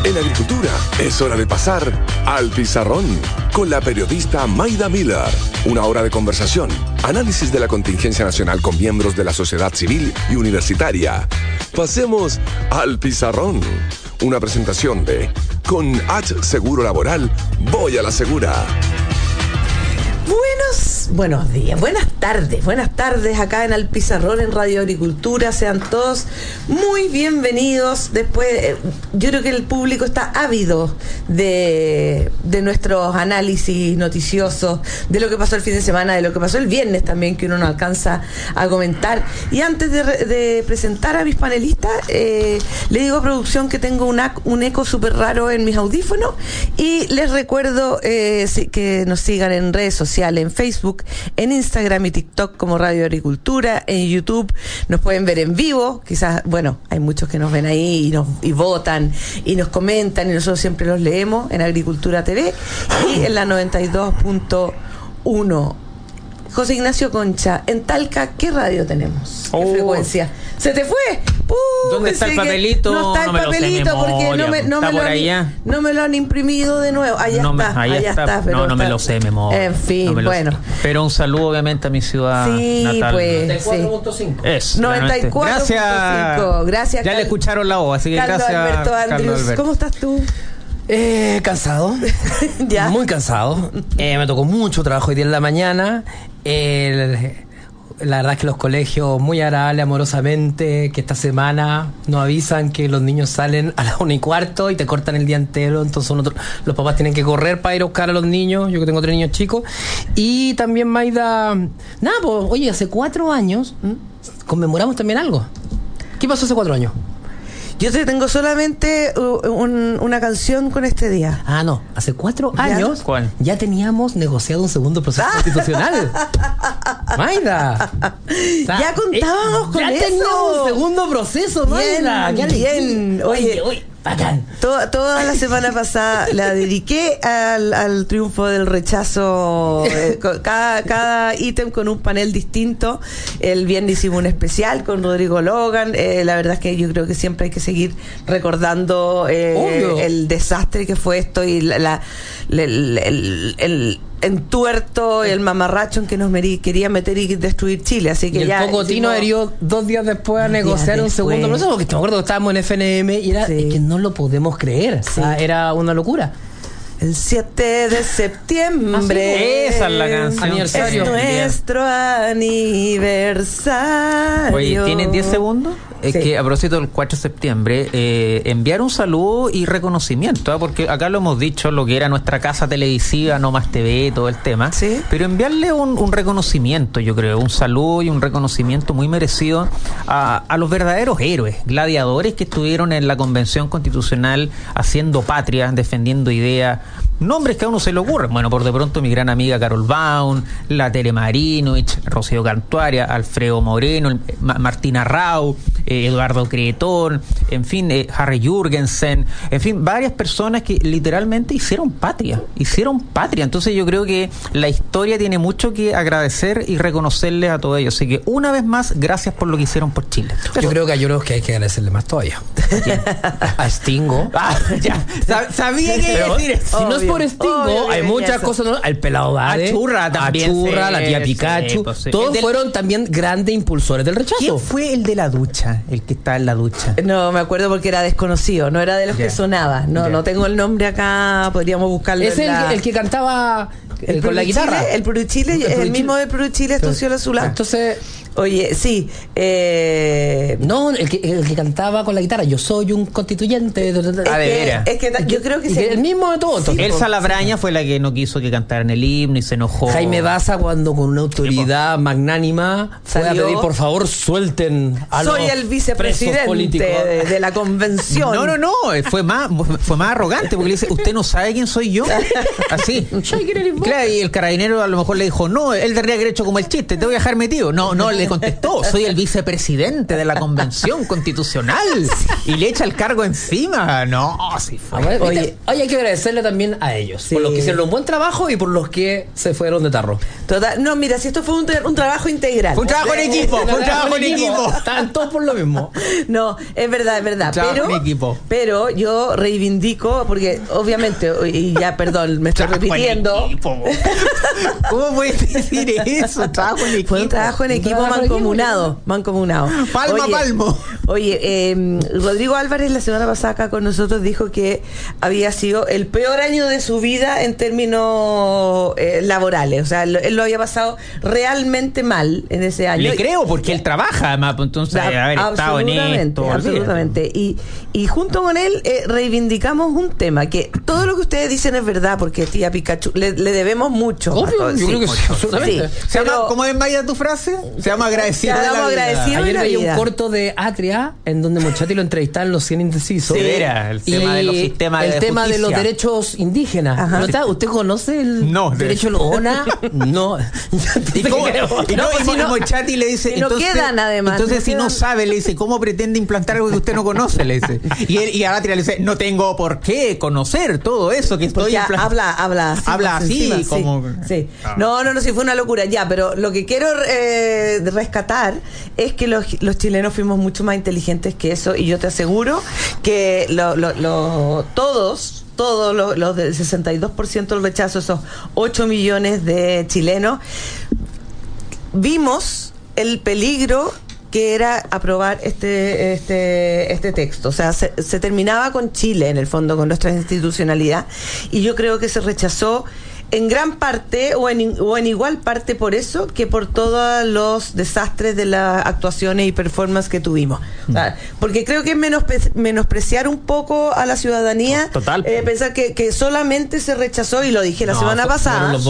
En agricultura es hora de pasar al pizarrón con la periodista Mayda Miller. Una hora de conversación, análisis de la contingencia nacional con miembros de la sociedad civil y universitaria. Pasemos al pizarrón. Una presentación de Con H Seguro Laboral, voy a la segura. Buenos días, buenas tardes acá en Al Pizarrón en Radio Agricultura. Sean todos muy bienvenidos. Después, yo creo que el público está ávido de nuestros análisis noticiosos, de lo que pasó el fin de semana, de lo que pasó el viernes también, que uno no alcanza a comentar. Y antes de presentar a mis panelistas, le digo a producción que tengo un eco súper raro en mis audífonos, y les recuerdo que nos sigan en redes sociales, en Facebook, en Instagram y TikTok como Radio Agricultura. En YouTube nos pueden ver en vivo, quizás, bueno, hay muchos que nos ven ahí y votan y nos comentan, y nosotros siempre los leemos en Agricultura TV y en la 92.1. José Ignacio Concha, en Talca, ¿qué radio tenemos? ¿Qué frecuencia? ¿Se te fue? ¿Dónde está el papelito? No está el papelito porque no me lo han imprimido de nuevo. Allá está. Pero no me lo sé de memoria. En fin, bueno. Sé. Pero un saludo obviamente a mi ciudad natal. Pues, 94.5. Es 94.5. Gracias. Ya le escucharon la voz, así que Carlos gracias. Alberto Andrews. ¿Cómo estás tú? Cansado. ¿Ya? Muy cansado. Me tocó mucho trabajo hoy día en la mañana. La verdad es que los colegios muy agradables, amorosamente, que esta semana nos avisan que los niños salen a las 1:15 y te cortan el día entero. Entonces los papás tienen que correr para ir a buscar a los niños. Yo que tengo 3 niños chicos. Y también Mayda, nada, pues, oye, hace 4 años conmemoramos también algo. ¿Qué pasó hace 4 años? Yo te tengo solamente una canción con este día. Ah, no. Hace 4 años ¿Cuál? Ya teníamos negociado un segundo proceso constitucional. Mayda. O sea, ya contábamos con ya eso. Ya teníamos un segundo proceso, Mayda. Bien. Oye, bacán. Toda la semana pasada la dediqué al triunfo del rechazo. Cada ítem con un panel distinto. El viernes hicimos un especial con Rodrigo Logan. La verdad es que yo creo que siempre hay que seguir recordando el desastre que fue esto y el entuerto y el mamarracho en que nos quería meter y destruir Chile. Así que y ya el Cocotino adherió 2 días después a negociar un segundo proceso, porque me acuerdo que estábamos en FNM y era es que no lo podemos creer. Sí. O sea, era una locura. El 7 de septiembre. Esa es la canción. Aniversario. Es nuestro aniversario. Oye, ¿tienes 10 segundos? Es que a propósito del 4 de septiembre, enviar un saludo y reconocimiento, porque acá lo hemos dicho, lo que era nuestra casa televisiva, No Más TV, todo el tema, ¿sí? Pero enviarle un reconocimiento, yo creo, un saludo y un reconocimiento muy merecido a los verdaderos héroes, gladiadores que estuvieron en la Convención Constitucional haciendo patria, defendiendo ideas. Nombres que a uno se le ocurren. Bueno, por de pronto mi gran amiga Carol Baum, la Tere Marinovich, Rocío Cantuaria, Alfredo Moreno, Martina Rau, Eduardo Cretón, en fin, Harry Jürgensen, en fin, varias personas que literalmente hicieron patria. Entonces yo creo que la historia tiene mucho que agradecer y reconocerles a todos ellos. Así que una vez más, gracias por lo que hicieron por Chile. Yo creo que hay que agradecerle más todavía. A Stingo. Ya, sabía que iba a decir eso. Si no es por Stingo, hay muchas cosas, ¿no? Al pelado Dade, a Churra también, la tía Pikachu, todos fueron también grandes impulsores del rechazo. ¿Quién fue el de la ducha? El que está en la ducha. No me acuerdo porque era desconocido, no era de los que sonaba. No tengo el nombre acá, podríamos buscarlo. Es el que cantaba con la guitarra. El Puruchile, el mismo de Puruchile, Estuciola Zulá. Entonces, oye, sí. No, el que cantaba con la guitarra. Yo soy un constituyente. Es que yo creo que el mismo de todo. Sí, Elsa Labraña fue la que no quiso que cantaran el himno y se enojó. Jaime Baza, cuando con una autoridad magnánima fue a pedir, por favor, suelten a los soy el vicepresidente de la convención. No, fue más arrogante porque le dice, ¿usted no sabe quién soy yo? Así. Claro, y el carabinero a lo mejor le dijo, no, él tendría que haber hecho como el chiste, te voy a dejar metido. No, le le contestó, soy el vicepresidente de la Convención Constitucional, y le echa el cargo encima. No, sí fue. Oye, hay que agradecerle también a ellos, Sí. por los que hicieron un buen trabajo y por los que se fueron de tarro. No, mira, si esto fue un trabajo integral. Fue un trabajo en equipo, fue un trabajo en equipo. Estaban todos por lo mismo. No, es verdad. Trabajo en equipo. Pero yo reivindico, porque obviamente, y ya, perdón, me estoy repitiendo. ¿Cómo puedes decir eso? Trabajo en equipo. Fue un trabajo en equipo mancomunado. Palmo a palmo. Oye, Rodrigo Álvarez la semana pasada acá con nosotros dijo que había sido el peor año de su vida en términos laborales. O sea, él lo había pasado realmente mal en ese año. Le creo, porque él trabaja, además, entonces haber estado en esto. Absolutamente. Y junto con él reivindicamos un tema que todo lo que ustedes dicen es verdad, porque tía Pikachu le debemos mucho. Obvio, yo creo que sí, absolutamente. Se llama, ¿cómo es Maya tu frase? Se llama agradecido. Ayer veía un corto de Atria en donde Mochati lo entrevistaban en Los 100 Indecisos. Sí, era el tema de los sistemas el tema de los derechos indígenas. ¿No ¿Usted conoce el derecho de los ONA? No. Y Mochati le dice, no quedan además. Entonces si no sabe, le dice, ¿cómo pretende implantar algo que usted no conoce? Le dice. Y a Atria le dice, no tengo por qué conocer todo eso que estoy implantando. Habla así, como... Sí. No, si fue una locura. Ya, pero lo que quiero rescatar es que los chilenos fuimos mucho más inteligentes que eso, y yo te aseguro que todos los del 62% del rechazo, esos 8 millones de chilenos, vimos el peligro que era aprobar este texto. O sea, se terminaba con Chile, en el fondo, con nuestra institucionalidad, y yo creo que se rechazó en gran parte o en igual parte por eso que por todos los desastres de las actuaciones y performance que tuvimos. O sea, porque creo que es menospreciar un poco a la ciudadanía. Total. Pensar que solamente se rechazó, y lo dije la semana pasada. No,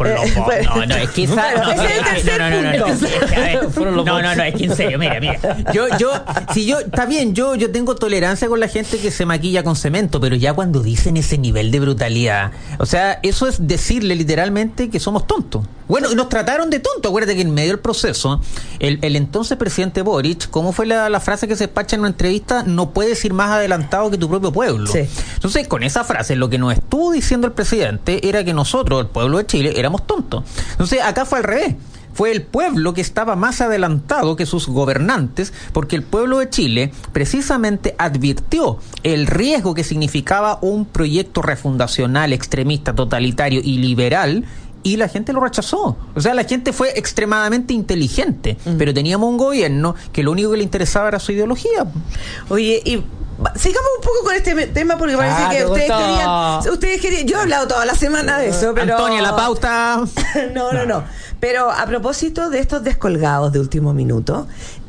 es que esa... Ese es el tercer punto. No, es que en serio, mira. Está bien, yo tengo tolerancia con la gente que se maquilla con cemento, pero ya cuando dicen ese nivel de brutalidad, o sea, eso es decirle literalmente que somos tontos. Bueno, y nos trataron de tontos. Acuérdate que en medio del proceso, el entonces presidente Boric, ¿cómo fue la frase que se despacha en una entrevista? No puedes ir más adelantado que tu propio pueblo. Sí. Entonces, con esa frase, lo que nos estuvo diciendo el presidente era que nosotros, el pueblo de Chile, éramos tontos. Entonces, acá fue al revés. Fue el pueblo que estaba más adelantado que sus gobernantes, porque el pueblo de Chile precisamente advirtió el riesgo que significaba un proyecto refundacional, extremista, totalitario y liberal, y la gente lo rechazó. O sea, la gente fue extremadamente inteligente, pero teníamos un gobierno que lo único que le interesaba era su ideología. Oye, y sigamos un poco con este tema, porque parece que ustedes querían. Yo he hablado toda la semana de eso, pero Antonia, la pauta. No. Pero a propósito de estos descolgados de último minuto,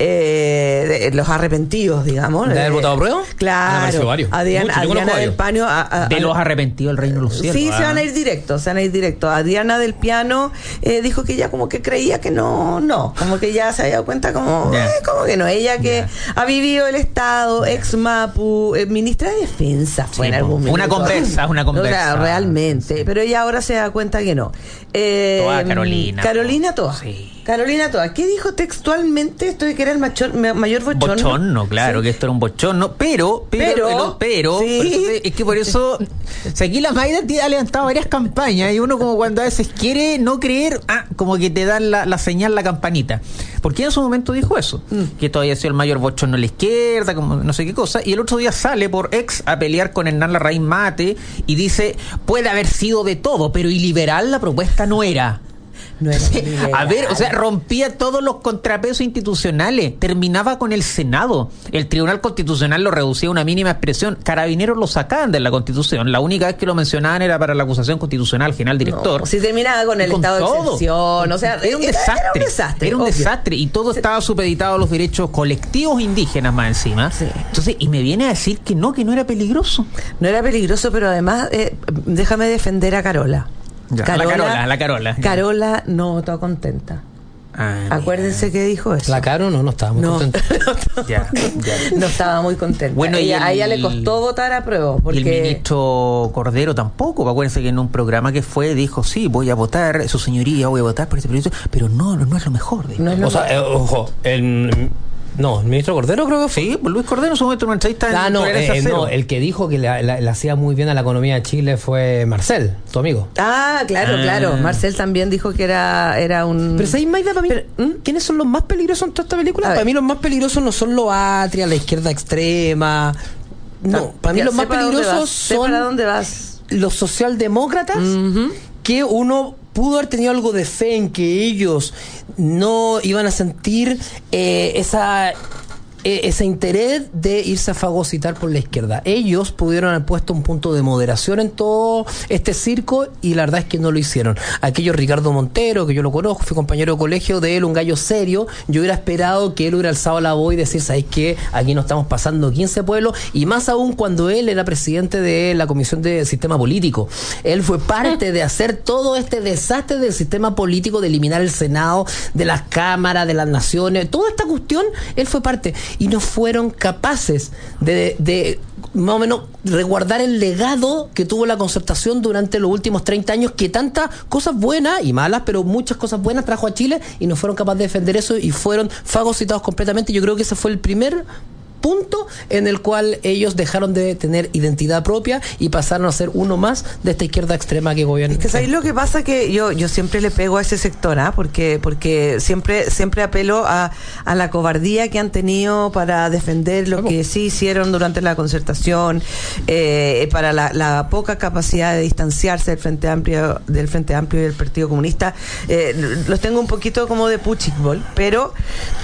de los arrepentidos, digamos. ¿De haber votado a prueba? Claro. Adriana del Piano. De los arrepentidos del Reino de los Cielos. Sí, se van a ir directo. Adriana del Piano dijo que ella como que creía que no, como que ya se había dado cuenta como que no. Ella que ha vivido el Estado, ex MAPU, ministra de Defensa fue en algún momento. Una conversa. O sea, realmente. Pero ella ahora se da cuenta que no. Toda Carolina. Carolina Toa. Sí. Carolina Toa. ¿Qué dijo textualmente esto de que era el mayor bochorno? Bochorno, claro, que esto era un bochorno, pero sí. Entonces, es que por eso, o sea, aquí la Mayda ha levantado varias campañas, y uno como cuando a veces quiere no creer, como que te dan la señal, la campanita. Porque en su momento dijo eso, que todavía ha sido el mayor bochorno a la izquierda, como no sé qué cosa, y el otro día sale por ex a pelear con Hernán Larraín Mate y dice, puede haber sido de todo, pero iliberal la propuesta no era. No era a ver, o sea, rompía todos los contrapesos institucionales, terminaba con el Senado, el Tribunal Constitucional lo reducía a una mínima expresión, Carabineros lo sacaban de la Constitución, la única vez que lo mencionaban era para la acusación constitucional general director. No, si terminaba con el estado de excepción, o sea, era un desastre. Era un desastre, y todo estaba supeditado a los derechos colectivos indígenas más encima. Sí. Entonces, y me viene a decir que no era peligroso. No era peligroso, pero además, déjame defender a Carola. La Carola. Carola no está contenta. Acuérdense que dijo eso. La Caro no estaba muy contenta. No estaba muy contenta. Bueno, a ella le costó votar a prueba. Porque... Y el ministro Cordero tampoco. Acuérdense que en un programa que fue dijo, sí, voy a votar, su señoría, voy a votar por este proyecto, pero no es lo mejor. No es lo mejor. Ojo, el ministro Cordero creo que fue. Sí, Luis Cordero en su momento en una entrevista no, el que dijo que le hacía muy bien a la economía de Chile fue Marcel, tu amigo. Claro. Marcel también dijo que era un... Pero ¿sabes, Maida, para mí, quiénes son los más peligrosos en toda esta película? Para mí los más peligrosos no son los atrias, la izquierda extrema. No, para mí los más peligrosos son... ¿Para dónde vas? Los socialdemócratas, que uno pudo haber tenido algo de fe en que ellos no iban a sentir ese interés de irse a fagocitar por la izquierda. Ellos pudieron haber puesto un punto de moderación en todo este circo y la verdad es que no lo hicieron. Aquello Ricardo Montero, que yo lo conozco, fui compañero de colegio de él, un gallo serio, yo hubiera esperado que él hubiera alzado la voz y decir, ¿sabes qué? Aquí nos estamos pasando 15 pueblos, y más aún cuando él era presidente de la Comisión de Sistema Político. Él fue parte de hacer todo este desastre del sistema político, de eliminar el Senado, de las cámaras, de las naciones, toda esta cuestión, él fue parte. Y no fueron capaces de más o menos resguardar el legado que tuvo la Concertación durante los últimos 30 años, que tantas cosas buenas y malas, pero muchas cosas buenas trajo a Chile, y no fueron capaces de defender eso y fueron fagocitados completamente. Yo creo que ese fue el primer punto en el cual ellos dejaron de tener identidad propia y pasaron a ser uno más de esta izquierda extrema que gobierna. Es que ¿sabes lo que pasa? Que yo siempre le pego a ese sector, porque siempre apelo a la cobardía que han tenido para defender lo que sí hicieron durante la Concertación, para la poca capacidad de distanciarse del Frente Amplio y del Partido Comunista. Los tengo un poquito como de puchicbol, pero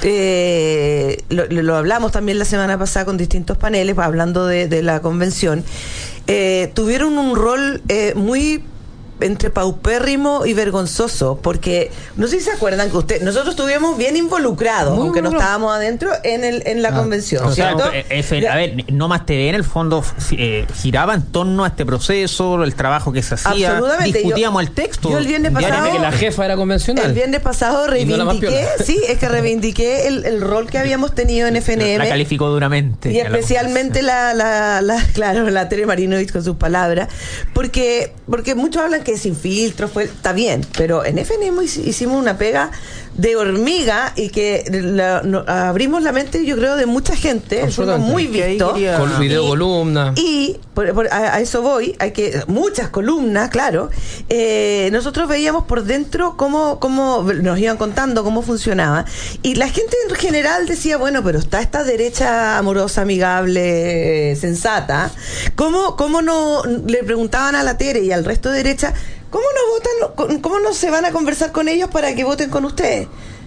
lo hablamos también la semana pasada con distintos paneles hablando de la convención. Tuvieron un rol muy entre paupérrimo y vergonzoso, porque no sé si se acuerdan que nosotros estuvimos bien involucrados, aunque no estábamos adentro en la convención. O sea, a ver, No Más TV en el fondo giraba en torno a este proceso, el trabajo que se hacía, discutíamos el texto. Yo el viernes pasado, que la jefa era convencional. El viernes pasado reivindiqué el rol que habíamos tenido en FNM. La calificó duramente. Y especialmente la Tere Marinovich con sus palabras, porque muchos hablan que sin filtro está bien, pero en FNM hicimos una pega de hormiga y que abrimos la mente, yo creo, de mucha gente. Fuimos muy vistos. Con videocolumna. Y a eso voy, hay que muchas columnas, claro. Nosotros veíamos por dentro cómo nos iban contando cómo funcionaba, y la gente en general decía, bueno, pero está esta derecha amorosa, amigable, sensata. ¿Cómo no le preguntaban a la Tere y al resto de derecha? ¿Cómo no votan? ¿Cómo no se van a conversar con ellos para que voten con ustedes?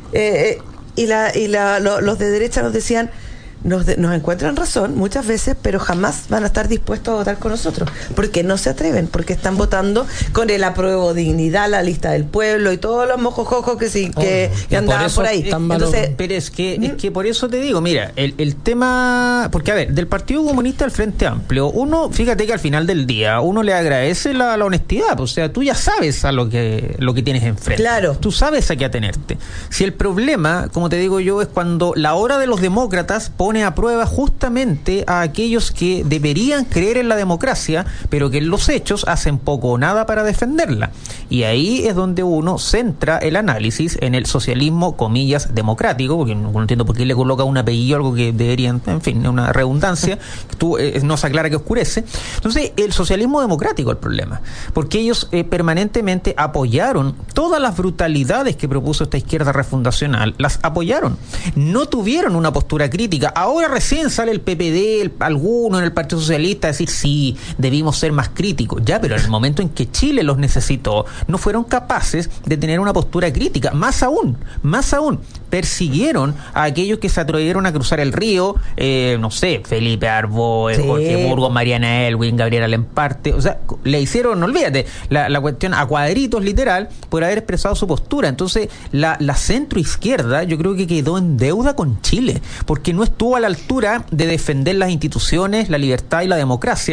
Los de derecha nos decían, nos encuentran razón muchas veces, pero jamás van a estar dispuestos a votar con nosotros, porque no se atreven, porque están votando con el apruebo dignidad, la lista del pueblo y todos los mojojojos que andaban por ahí. Entonces, pero es que por eso te digo, mira, el tema, porque a ver, del Partido Comunista al Frente Amplio, uno, fíjate que al final del día uno le agradece la honestidad, o sea, tú ya sabes a lo que tienes enfrente. Claro. Tú sabes a qué atenerte. Si el problema, como te digo yo, es cuando la hora de los demócratas pone a prueba justamente a aquellos que deberían creer en la democracia, pero que en los hechos hacen poco o nada para defenderla. Y ahí es donde uno centra el análisis en el socialismo, comillas, democrático, porque no entiendo por qué le coloca un apellido, algo que deberían, en fin, una redundancia, no se aclara que oscurece. Entonces, el socialismo democrático es el problema, porque ellos permanentemente apoyaron todas las brutalidades que propuso esta izquierda refundacional, las apoyaron, no tuvieron una postura crítica. Ahora recién sale el PPD, alguno en el Partido Socialista a decir, sí, debimos ser más críticos. Ya, pero en el momento en que Chile los necesitó, no fueron capaces de tener una postura crítica. Más aún, persiguieron a aquellos que se atrevieron a cruzar el río, no sé, Felipe Arbó, Jorge Burgos, Mariana Elwin, Gabriela Lemparte, o sea, le hicieron, no olvídate, la cuestión a cuadritos literal por haber expresado su postura. Entonces, la centroizquierda yo creo que quedó en deuda con Chile, porque no estuvo a la altura de defender las instituciones, la libertad y la democracia,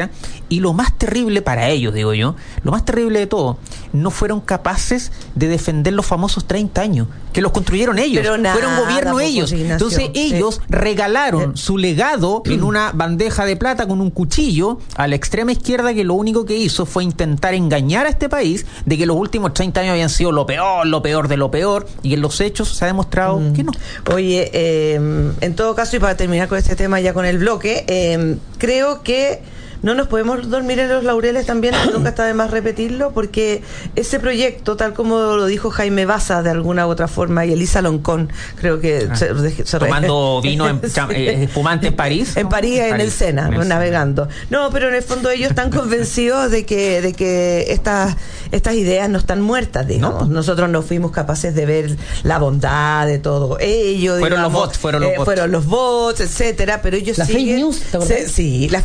Y lo más terrible para ellos, digo yo, lo más terrible de todo, no fueron capaces de defender los famosos 30 años, que los construyeron ellos, fueron gobierno ellos. Entonces ellos regalaron su legado en una bandeja de plata con un cuchillo a la extrema izquierda, que lo único que hizo fue intentar engañar a este país de que los últimos 30 años habían sido lo peor de lo peor, y en los hechos se ha demostrado que no. Oye, en todo caso, y para terminar con este tema ya con el bloque, creo que no nos podemos dormir en los laureles también, nunca está de más repetirlo, porque ese proyecto, tal como lo dijo Jaime Baza de alguna u otra forma, y Elisa Loncón, creo que se tomando vino espumante en París. En París, en el Sena, navegando. No, pero en el fondo ellos están convencidos de que estas ideas no están muertas, digamos. No. Nosotros no fuimos capaces de ver la bondad de todo ello. Fueron los bots, etcétera, pero ellos la siguen... La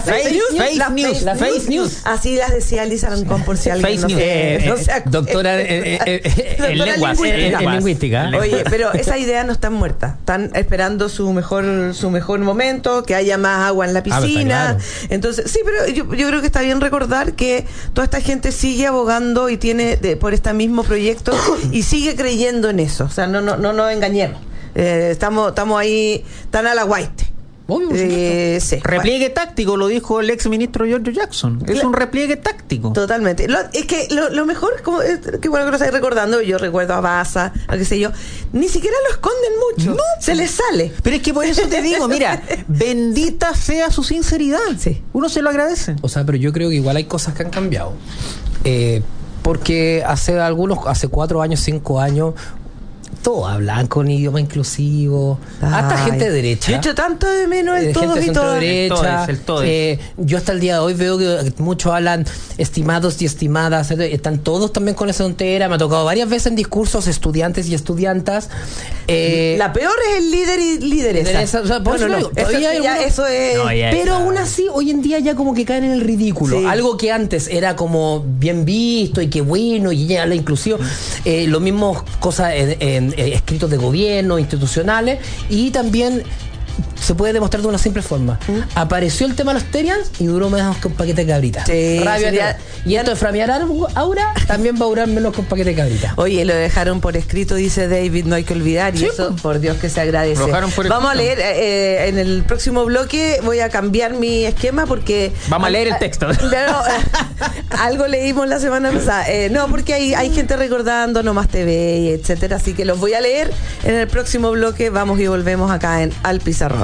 fake news. Así las decía Elisa Loncón, por si alguien doctora en lingüística. Oye, pero esas ideas no están muertas. Están esperando su mejor momento, que haya más agua en la piscina. Claro. Entonces, sí, pero yo creo que está bien recordar que toda esta gente sigue abogando y tiene por este mismo proyecto y sigue creyendo en eso. O sea, no nos engañemos. Estamos ahí tan a la guaite. Sí. Repliegue táctico, lo dijo el ex ministro George Jackson. Es un repliegue táctico. Totalmente. Es que lo mejor, qué bueno que lo estáis recordando. Yo recuerdo a Baza, a qué sé yo. Ni siquiera lo esconden mucho. No, se les sale. Pero es que por eso te digo, mira, bendita sea su sinceridad. Sí. Uno se lo agradece. O sea, pero yo creo que igual hay cosas que han cambiado. Porque hace 4 años, 5 años, todos hablan con idioma inclusivo. Hasta gente de derecha. Yo echo tanto de menos el todo y todo. Derecha. Yo hasta el día de hoy veo que muchos hablan estimados y estimadas. Están todos también con esa tontera. Me ha tocado varias veces en discursos estudiantes y estudiantas. La peor es el líder y lideresa. O sea, por eso es. Pero aún así, hoy en día ya como que caen en el ridículo. Sí. Algo que antes era como bien visto y que bueno, y ya la inclusión. Lo mismo cosas en escritos de gobierno, institucionales, y también se puede demostrar de una simple forma. Apareció el tema de los Terians y duró menos que un paquete de cabrita. Sí, y esto de framear Aura también va a durar menos que un paquete de cabrita. Oye, lo dejaron por escrito, dice David, no hay que olvidar, y eso, por Dios, que se agradece. Vamos a leer, en el próximo bloque voy a cambiar mi esquema porque... Vamos a leer el texto. Pero, algo leímos la semana pasada. No, porque hay gente recordando Nomás TV, etcétera, así que los voy a leer en el próximo bloque. Vamos y volvemos acá en Al Pizarrón.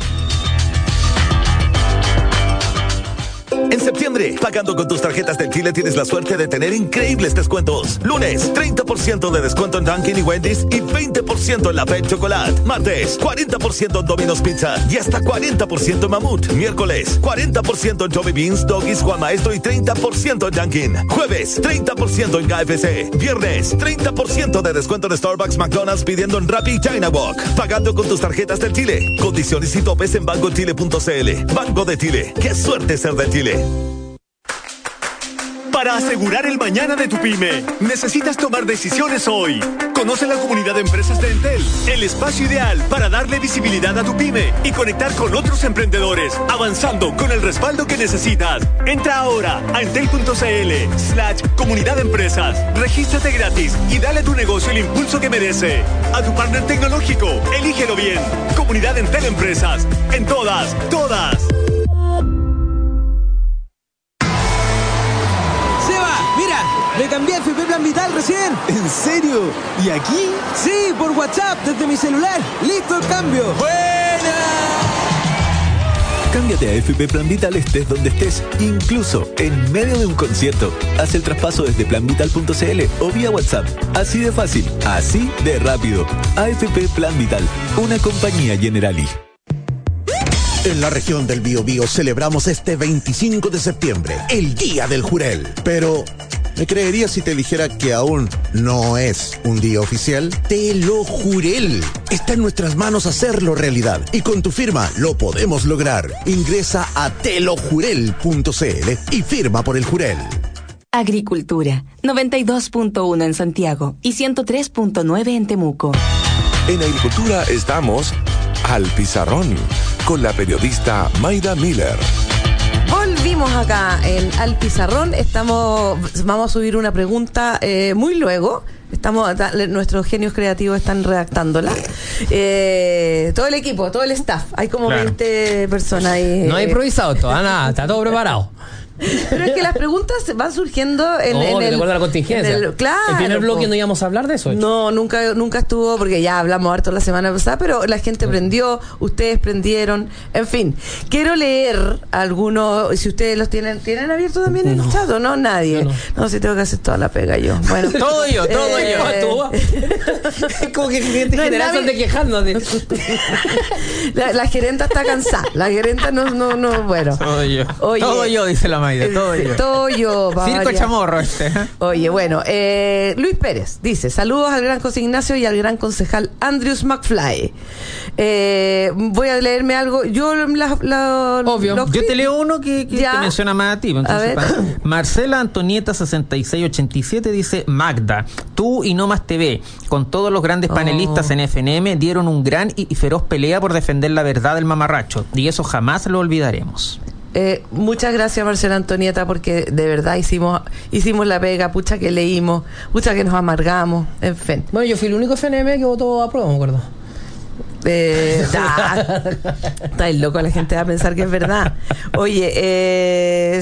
En septiembre, pagando con tus tarjetas del Chile tienes la suerte de tener increíbles descuentos. Lunes, 30% de descuento en Dunkin' y Wendy's y 20% en la Pep Chocolate. Martes, 40% en Domino's Pizza y hasta 40% en Mamut. Miércoles, 40% en Joey Beans, Doggies, Juan Maestro y 30% en Dunkin'. Jueves, 30% en KFC. Viernes, 30% de descuento en Starbucks, McDonald's, pidiendo en Rappi y China Walk. Pagando con tus tarjetas del Chile. Condiciones y topes en bancochile.cl. Banco de Chile. ¡Qué suerte ser de Chile! Para asegurar el mañana de tu pyme, necesitas tomar decisiones hoy. Conoce la comunidad de empresas de Entel, el espacio ideal para darle visibilidad a tu pyme y conectar con otros emprendedores, avanzando con el respaldo que necesitas. Entra ahora a entel.cl/comunidad de empresas. Regístrate gratis y dale a tu negocio el impulso que merece. A tu partner tecnológico, elígelo bien. Comunidad Entel Empresas. En todas. Me cambié a FP Plan Vital recién. ¿En serio? ¿Y aquí? Sí, por WhatsApp, desde mi celular. ¡Listo el cambio! ¡Buena! Cámbiate a FP Plan Vital estés donde estés, incluso en medio de un concierto. Haz el traspaso desde planvital.cl o vía WhatsApp. Así de fácil, así de rápido. AFP Plan Vital, una compañía Generali. En la región del Biobío celebramos este 25 de septiembre, el Día del Jurel. Pero... ¿me creerías si te dijera que aún no es un día oficial? Te lo juré. Está en nuestras manos hacerlo realidad. Y con tu firma lo podemos lograr. Ingresa a telojurel.cl y firma por el Jurel. Agricultura, 92.1 en Santiago y 103.9 en Temuco. En Agricultura estamos Al Pizarrón con la periodista Mayda Miller. Volvimos seguimos acá en Al Pizarrón. Vamos a subir una pregunta muy luego. Nuestros genios creativos están redactándola. Todo el equipo, todo el staff. Hay como 20 personas ahí. No hay improvisado todo, nada, está todo preparado. Pero es que las preguntas van surgiendo de acuerdo a la contingencia. Claro. El primer bloque no íbamos a hablar de eso. No, nunca estuvo, porque ya hablamos harto la semana pasada, pero la gente prendió, ustedes prendieron, en fin. Quiero leer algunos, si ustedes los tienen abiertos también en el chat, ¿o no? Nadie. No, si tengo que hacer toda la pega yo. Bueno, todo yo. Es como que gente general están de quejándote. La gerenta está cansada. La gerenta no, bueno. Todo yo. Oye, todo yo, dice la Maida, todo yo. Todo yo. Circo chamorro este. Oye, bueno, Luis Pérez dice: saludos al gran José Ignacio y al gran concejal Andrews McFly. Voy a leerme algo. Yo obvio. Yo te leo uno que te menciona más a ti. Entonces, Marcela Antonieta 6687 dice: Magda, tú y No Más TV, con todos los grandes panelistas en FNM, dieron un gran y feroz pelea por defender la verdad del mamarracho, y eso jamás lo olvidaremos. Muchas gracias, Marcela Antonieta, porque de verdad hicimos la pega, pucha que leímos, pucha que nos amargamos, en fin. Bueno, yo fui el único FNM que votó a prueba, me acuerdo. Está el loco, la gente va a pensar que es verdad. Oye,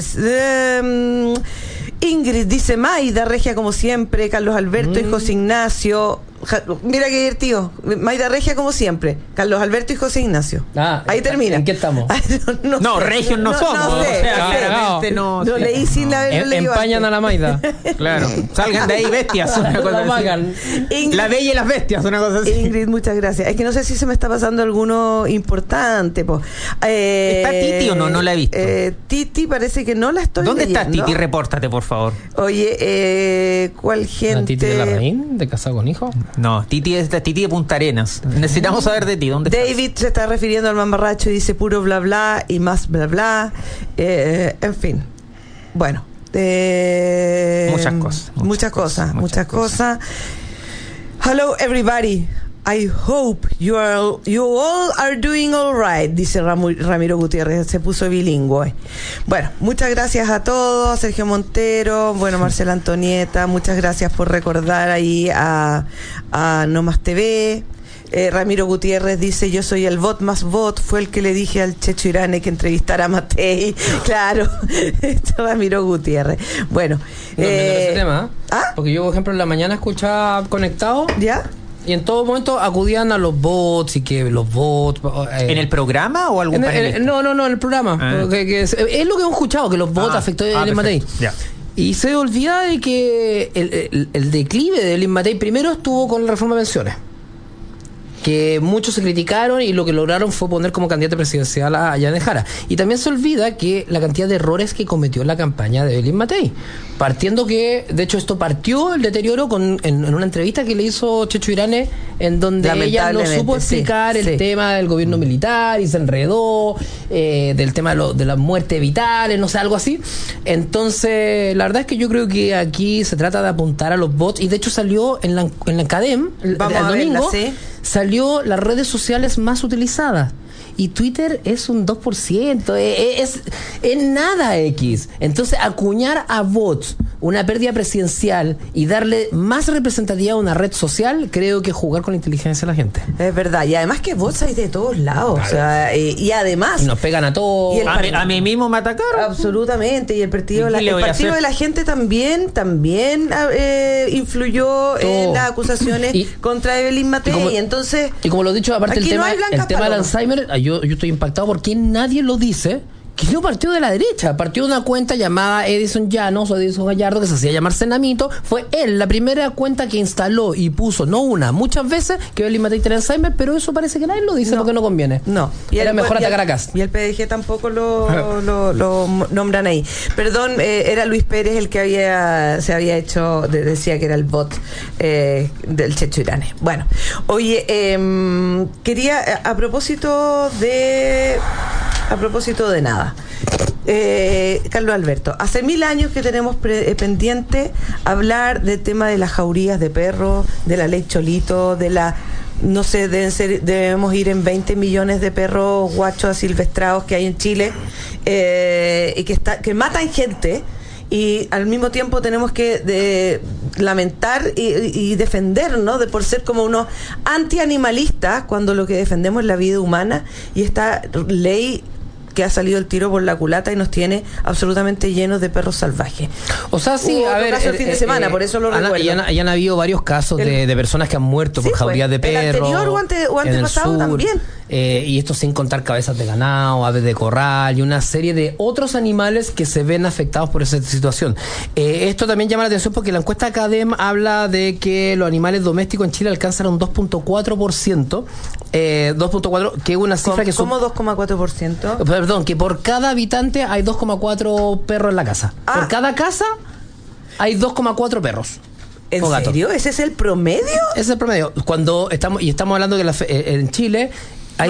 Ingrid dice: Maida, regia como siempre, Carlos Alberto y José Ignacio. Mira qué divertido. Maida regia como siempre, Carlos Alberto y José Ignacio. Ahí termina. ¿En qué estamos? No, regios no somos. No sé, no leí sin haberlo leído. Empañan a la Maida. Claro. Salgan de ahí bestias. Una cosa Ingrid, la bella y las bestias, una cosa así. Ingrid, muchas gracias. Es que no sé si se me está pasando alguno importante. ¿Está Titi o no? No la he visto. Titi parece que no la estoy ¿Dónde leyendo. está Titi? Repórtate, por favor. Oye, ¿cuál gente? ¿La Titi de la Raín? ¿De Casado con Hijo? No, Titi es la Titi de Punta Arenas. Necesitamos saber de ti. ¿Dónde David estás? se está refiriendo al mamarracho y dice puro bla bla y más bla bla. En fin. Bueno. Muchas cosas. Hello everybody. I hope you all are doing all right, dice Ramiro Gutiérrez, se puso bilingüe. Bueno, muchas gracias a todos, Sergio Montero, bueno, Marcela Antonieta, muchas gracias por recordar ahí a No Más TV. Ramiro Gutiérrez dice: yo soy el bot más bot, fue el que le dije al Checho Irane que entrevistara a Matei. Claro, Ramiro Gutiérrez. Bueno, ese tema, porque yo, por ejemplo, en la mañana escuchaba Conectado. ¿Ya? Y en todo momento acudían a los bots y que los bots... ¿En el programa o algún panelista? No, en el programa. Es lo que hemos escuchado, que los bots afectó a Elin Matei. Y se olvida de que el declive de Elin Matei primero estuvo con la reforma de pensiones, que muchos se criticaron y lo que lograron fue poner como candidata presidencial a Yanne Jara. Y también se olvida que la cantidad de errores que cometió en la campaña de Elin Matei, partiendo que, de hecho, esto partió el deterioro en una entrevista que le hizo Checho Irane, en donde ella no supo explicar el tema del gobierno militar y se enredó, del tema de la muerte vitales, no sé, algo así. Entonces, la verdad es que yo creo que aquí se trata de apuntar a los bots, y de hecho salió en la CADEM el domingo. Salió las redes sociales más utilizadas. Y Twitter es un 2%, es nada X. Entonces, acuñar a bots una pérdida presidencial y darle más representatividad a una red social, creo que jugar con la inteligencia de la gente. Es verdad, y además que bots hay de todos lados. Claro. O sea, y además... Y nos pegan a todos. A mí mismo me atacaron. Absolutamente, y el partido de la gente también influyó en las acusaciones contra Evelyn Matei. Entonces... Y como lo he dicho, aparte el tema del Alzheimer, yo estoy impactado porque nadie lo dice, que no partió de la derecha, partió de una cuenta llamada Edison Llanos o Edison Gallardo, que se hacía llamar Senamito. Fue él la primera cuenta que instaló y puso, no una, muchas veces, que Evelyn Matei tiene Alzheimer, pero eso parece que nadie lo dice porque no conviene. No. Y era mejor atacar a Kast. Y el PDG tampoco lo nombran ahí. Perdón, era Luis Pérez el que se había hecho, decía que era el bot del Checho Irane. Bueno, oye, quería, a propósito de nada. Carlos Alberto, hace 1000 años que tenemos pendiente hablar del tema de las jaurías de perros, de la ley Cholito, de la no sé, debemos ir en 20 millones de perros guachos asilvestrados que hay en Chile, y que matan gente, y al mismo tiempo tenemos que lamentar y defendernos por ser como unos antianimalistas, cuando lo que defendemos es la vida humana, y esta ley que ha salido el tiro por la culata y nos tiene absolutamente llenos de perros salvajes. O sea, sí, a ver, el fin de semana, por eso lo recuerdo. Y han habido varios casos de personas que han muerto por jaurías de perros. El anterior o antepasado también. Y esto sin contar cabezas de ganado, aves de corral y una serie de otros animales que se ven afectados por esa situación. Esto también llama la atención porque la encuesta CADEM habla de que los animales domésticos en Chile alcanzan un 2.4%. 2.4, que es una cifra que... ¿Cómo 2.4%? Perdón, que por cada habitante hay 2.4 perros en la casa. Por cada casa hay 2.4 perros. ¿En serio? ¿Ese es el promedio? Ese es el promedio. Cuando estamos hablando que en Chile hay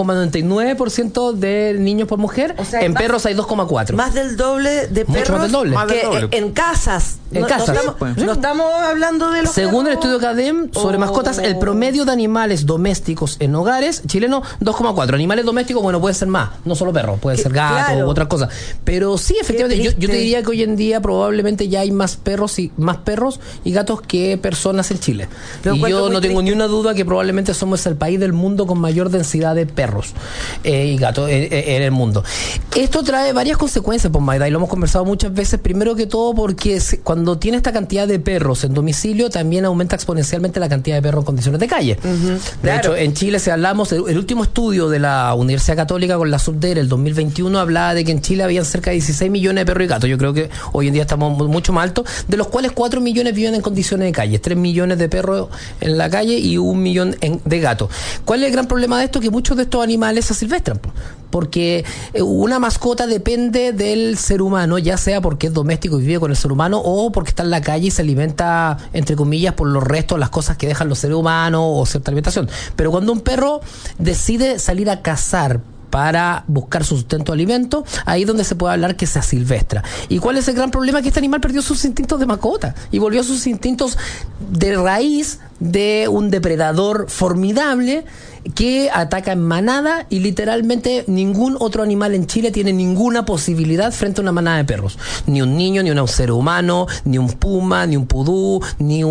0,99% de niños por mujer, o sea, en perros hay 2,4%. Más del doble de perros. Mucho más del doble. Que en casas. En casas. No estamos hablando de los Según perros. el estudio CADEM sobre mascotas, el promedio de animales domésticos en hogares chilenos, 2,4. Animales domésticos, bueno, pueden ser más, no solo perros, pueden ser gatos u otras cosas. Pero sí, efectivamente, yo te diría que hoy en día probablemente ya hay más perros y gatos que personas en Chile. Y yo no tengo ni una duda que probablemente somos el país del mundo con mayor densidad de perros y gatos en el mundo. Esto trae varias consecuencias, pues, Maida, y lo hemos conversado muchas veces. Primero que todo porque cuando tiene esta cantidad de perros en domicilio, también aumenta exponencialmente la cantidad de perros en condiciones de calle. De hecho, en Chile, si hablamos, el último estudio de la Universidad Católica con la SUBDER, el 2021, hablaba de que en Chile habían cerca de 16 millones de perros y gatos. Yo creo que hoy en día estamos mucho más altos, de los cuales 4 millones viven en condiciones de calle, 3 millones de perros en la calle y 1 millón de gatos. ¿Cuál es el gran problema de esto? Que muchos de estos animales se asilvestran, porque una mascota depende del ser humano, ya sea porque es doméstico y vive con el ser humano, o porque está en la calle y se alimenta, entre comillas, por los restos, las cosas que dejan los seres humanos o cierta alimentación. Pero cuando un perro decide salir a cazar para buscar su sustento de alimento, ahí es donde se puede hablar que se asilvestra. ¿Y cuál es el gran problema? Que este animal perdió sus instintos de mascota y volvió a sus instintos de raíz de un depredador formidable que ataca en manada, y literalmente ningún otro animal en Chile tiene ninguna posibilidad frente a una manada de perros. Ni un niño, ni un ser humano, ni un puma, ni un pudú, ni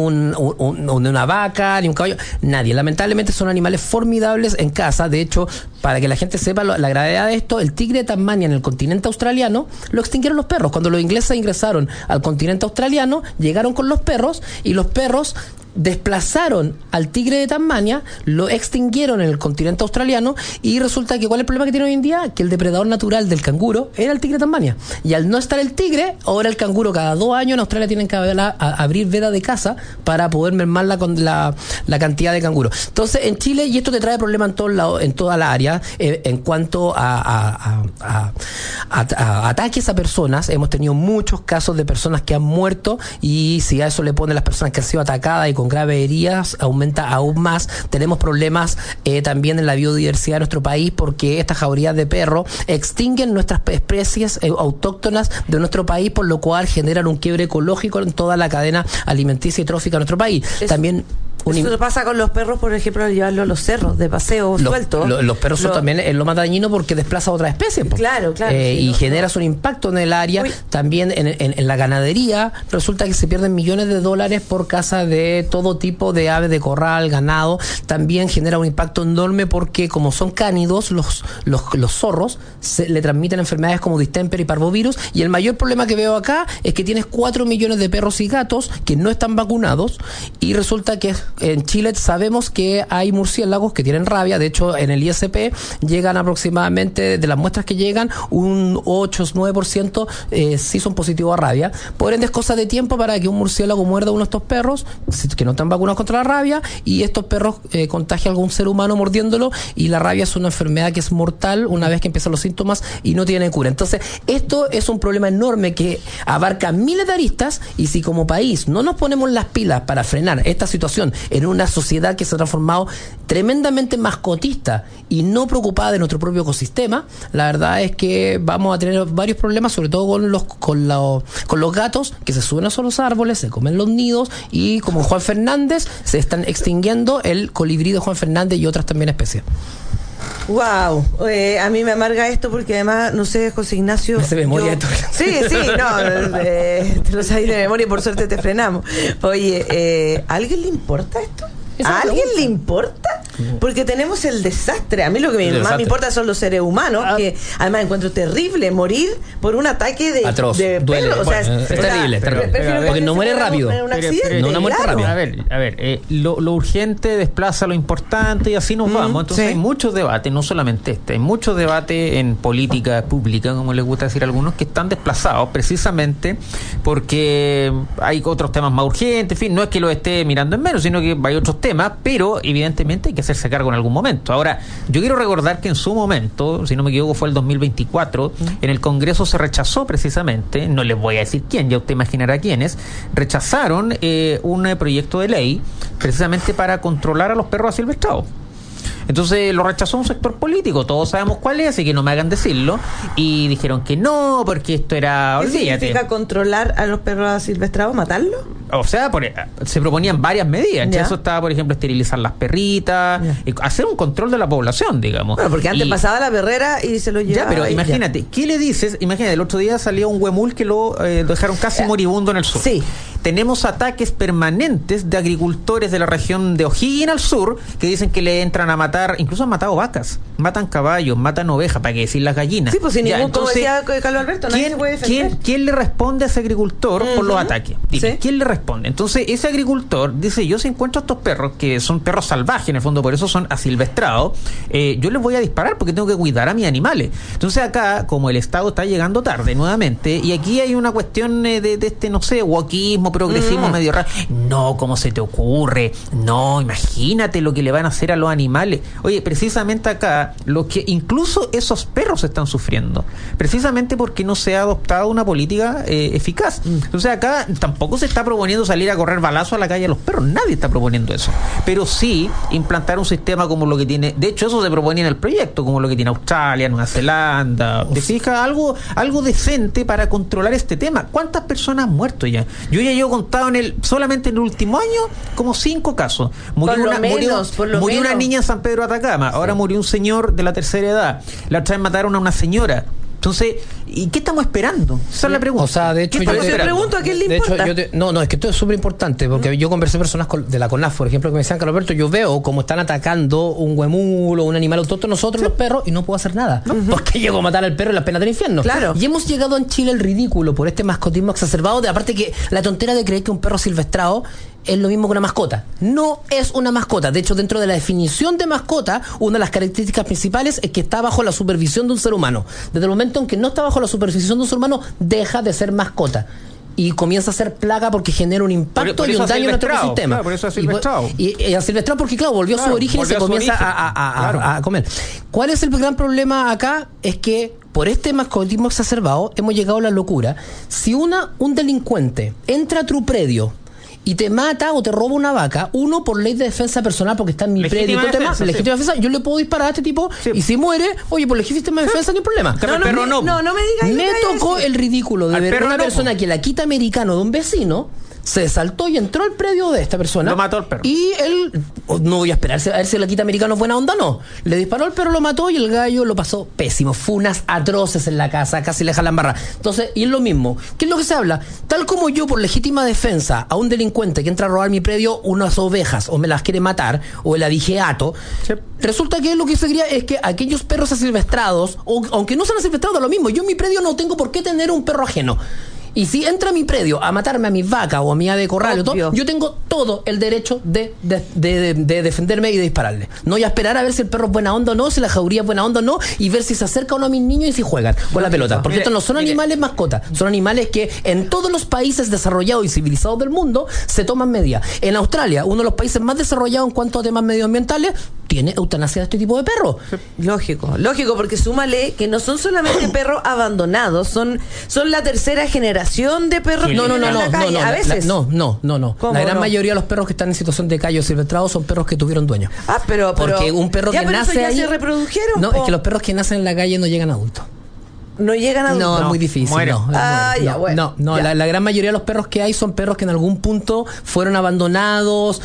una vaca, ni un caballo. Nadie. Lamentablemente son animales formidables en casa. De hecho, para que la gente sepa la gravedad de esto, el tigre de Tasmania en el continente australiano lo extinguieron los perros. Cuando los ingleses ingresaron al continente australiano, llegaron con los perros, y los perros desplazaron al tigre de Tasmania, lo extinguieron en el continente australiano, y resulta que ¿cuál es el problema que tiene hoy en día? Que el depredador natural del canguro era el tigre de Tasmania, y al no estar el tigre, ahora el canguro cada 2 años en Australia tienen que abrir veda de caza para poder mermar la cantidad de canguros. Entonces en Chile, y esto te trae problemas en todos lados, en toda la área, en cuanto a ataques a personas. Hemos tenido muchos casos de personas que han muerto, y si a eso le ponen las personas que han sido atacadas y con graves heridas, aumenta aún más. Tenemos problemas también en la biodiversidad de nuestro país, porque estas jaurías de perros extinguen nuestras especies autóctonas de nuestro país, por lo cual generan un quiebre ecológico en toda la cadena alimenticia y trófica de nuestro país. También eso pasa con los perros, por ejemplo, al llevarlos a los cerros de paseo suelto. Los perros son también lo más dañino porque desplaza a otras especies. Claro. Y generas un impacto en el área. También en la ganadería resulta que se pierden millones de dólares por caza de todo tipo de aves de corral, ganado. También genera un impacto enorme porque, como son cánidos, los zorros le transmiten enfermedades como distemper y parvovirus. Y el mayor problema que veo acá es que tienes 4 millones de perros y gatos que no están vacunados, y resulta que en Chile sabemos que hay murciélagos que tienen rabia. De hecho, en el ISP llegan aproximadamente, de las muestras que llegan, un 8-9% sí son positivos a rabia. Por ende, es cosa de tiempo para que un murciélago muerda a uno de estos perros que no están vacunados contra la rabia, y estos perros contagian a algún ser humano mordiéndolo, y la rabia es una enfermedad que es mortal una vez que empiezan los síntomas y no tiene cura. Entonces, esto es un problema enorme que abarca miles de aristas, y si como país no nos ponemos las pilas para frenar esta situación, en una sociedad que se ha transformado tremendamente mascotista y no preocupada de nuestro propio ecosistema, la verdad es que vamos a tener varios problemas, sobre todo con los gatos que se suben a los árboles, se comen los nidos y, como Juan Fernández, se están extinguiendo el colibrí de Juan Fernández y otras también especies. Wow, a mí me amarga esto porque además, no sé, José Ignacio. Me hace memoria de todo. Sí, no, te lo sabes de memoria y por suerte te frenamos. Oye, ¿a alguien le importa esto? ¿A alguien le importa? Porque tenemos el desastre. A mí lo que más me importa son los seres humanos, que además encuentro terrible morir por un ataque de atroz, de duele. perro. Bueno, es terrible. Porque no muere rápido. No una muerte rápida. A ver, lo urgente desplaza lo importante y así nos vamos. Entonces hay muchos debates, no solamente hay muchos debates en política pública, como les gusta decir a algunos, que están desplazados precisamente porque hay otros temas más urgentes. En fin, no es que lo esté mirando en menos, sino que hay otros temas, pero evidentemente hay que hacerse cargo en algún momento. Ahora, yo quiero recordar que en su momento, si no me equivoco fue el 2024, en el Congreso se rechazó precisamente, no les voy a decir quién, ya usted imaginará quiénes, rechazaron un proyecto de ley precisamente para controlar a los perros asilvestrados. Entonces lo rechazó un sector político, todos sabemos cuál es, así que no me hagan decirlo, y dijeron que no, porque esto era... ¿Qué significa controlar a los perros asilvestrados? ¿Matarlos? O sea, se proponían varias medidas. Entre eso estaba, por ejemplo, esterilizar las perritas, hacer un control de la población, digamos. Bueno, porque antes pasaba la perrera y se lo llevaba. Ya, pero imagínate, ¿qué le dices? Imagínate, el otro día salió un huemul que lo dejaron casi moribundo en el sur. Sí. Tenemos ataques permanentes de agricultores de la región de O'Higgins al sur que dicen que le entran a matar, incluso han matado vacas, matan caballos, matan ovejas, para qué decir las gallinas. Sí, pues sin ningún, como decía Carlos Alberto, nadie se puede defender. ¿Quién le responde a ese agricultor por los ataques? Dime, ¿quién le responde? Entonces, ese agricultor dice, yo si encuentro a estos perros, que son perros salvajes en el fondo, por eso son asilvestrados, yo les voy a disparar porque tengo que cuidar a mis animales. Entonces acá, como el Estado está llegando tarde nuevamente, y aquí hay una cuestión de este, no sé, wokismo, progresismo medio raro. No, ¿cómo se te ocurre? No, imagínate lo que le van a hacer a los animales. Oye, precisamente acá, lo que incluso esos perros están sufriendo, precisamente porque no se ha adoptado una política eficaz. Entonces acá tampoco se está proponiendo salir a correr balazo a la calle a los perros, nadie está proponiendo eso, pero sí implantar un sistema como lo que tiene, de hecho eso se proponía en el proyecto, como lo que tiene Australia, Nueva Zelanda. ¿Te fijas? Algo decente para controlar este tema. ¿Cuántas personas han muerto ya? Yo ya llevo contado solamente en el último año como 5 casos. Murió una niña en San Pedro de Atacama, ahora murió un señor de la tercera edad, la otra vez mataron a una señora. Entonces, ¿y qué estamos esperando? Esa es la pregunta. O sea, de hecho, yo te pregunto a quién le importa. No, es que esto es súper importante, porque yo conversé con personas de la CONAF, por ejemplo, que me decían, Carlos Alberto, yo veo cómo están atacando un huemulo, un animal autóctono, nosotros los perros, y no puedo hacer nada. Porque llego a matar al perro en las penas del infierno. Claro. Y hemos llegado en Chile al ridículo por este mascotismo exacerbado, aparte que la tontera de creer que un perro silvestrado es lo mismo que una mascota. No es una mascota. De hecho, dentro de la definición de mascota, una de las características principales es que está bajo la supervisión de un ser humano. Desde el momento en que no está bajo la supervisión de un ser humano, deja de ser mascota y comienza a ser plaga porque genera un impacto y un daño en nuestro ecosistema. Claro, por eso es asilvestrado. Y asilvestrado porque, claro, volvió a su origen y se comienza a comer. ¿Cuál es el gran problema acá? Es que por este mascotismo exacerbado hemos llegado a la locura. Si un delincuente entra a tu predio y te mata o te roba una vaca, uno por ley de defensa personal, porque está en mi predio, legítima defensa, yo le puedo disparar a este tipo y si muere, oye, por legítima defensa no hay problema. No me digas. Me tocó el ridículo de ver una persona que la quita americano de un vecino, se saltó y entró al predio de esta persona. Lo mató al perro. Y él, no voy a esperar a ver si la quita americano es buena onda o no. Le disparó al perro, lo mató y el gallo lo pasó pésimo. Funas atroces en la casa, casi le jalan barra. Entonces, y es lo mismo. ¿Qué es lo que se habla? Tal como yo, por legítima defensa, a un delincuente que entra a robar mi predio unas ovejas o me las quiere matar, o el abigeato, resulta que lo que se quería es que aquellos perros asilvestrados, o aunque no sean asilvestrados, da lo mismo. Yo en mi predio no tengo por qué tener un perro ajeno. Y si entra a mi predio a matarme a mis vacas o a mi ave de corral o todo, yo tengo todo el derecho de defenderme y de dispararle. No voy a esperar a ver si el perro es buena onda o no, si la jauría es buena onda o no, y ver si se acerca o no a mis niños y si juegan con la pelota. Porque estos no son animales mascotas, son animales que en todos los países desarrollados y civilizados del mundo se toman medidas. En Australia, uno de los países más desarrollados en cuanto a temas medioambientales, tiene eutanasia de este tipo de perros. Lógico, porque súmale que no son solamente perros abandonados, son la tercera generación de perros que viven en la calle. A veces. No. La gran mayoría de los perros que están en situación de calle o silvestrados son perros que tuvieron dueños. Pero porque un perro que nace ahí, se reprodujeron. No, es que los perros que nacen en la calle no llegan adultos. No llegan a No, es muy difícil. Ya. La gran mayoría de los perros que hay son perros que en algún punto fueron abandonados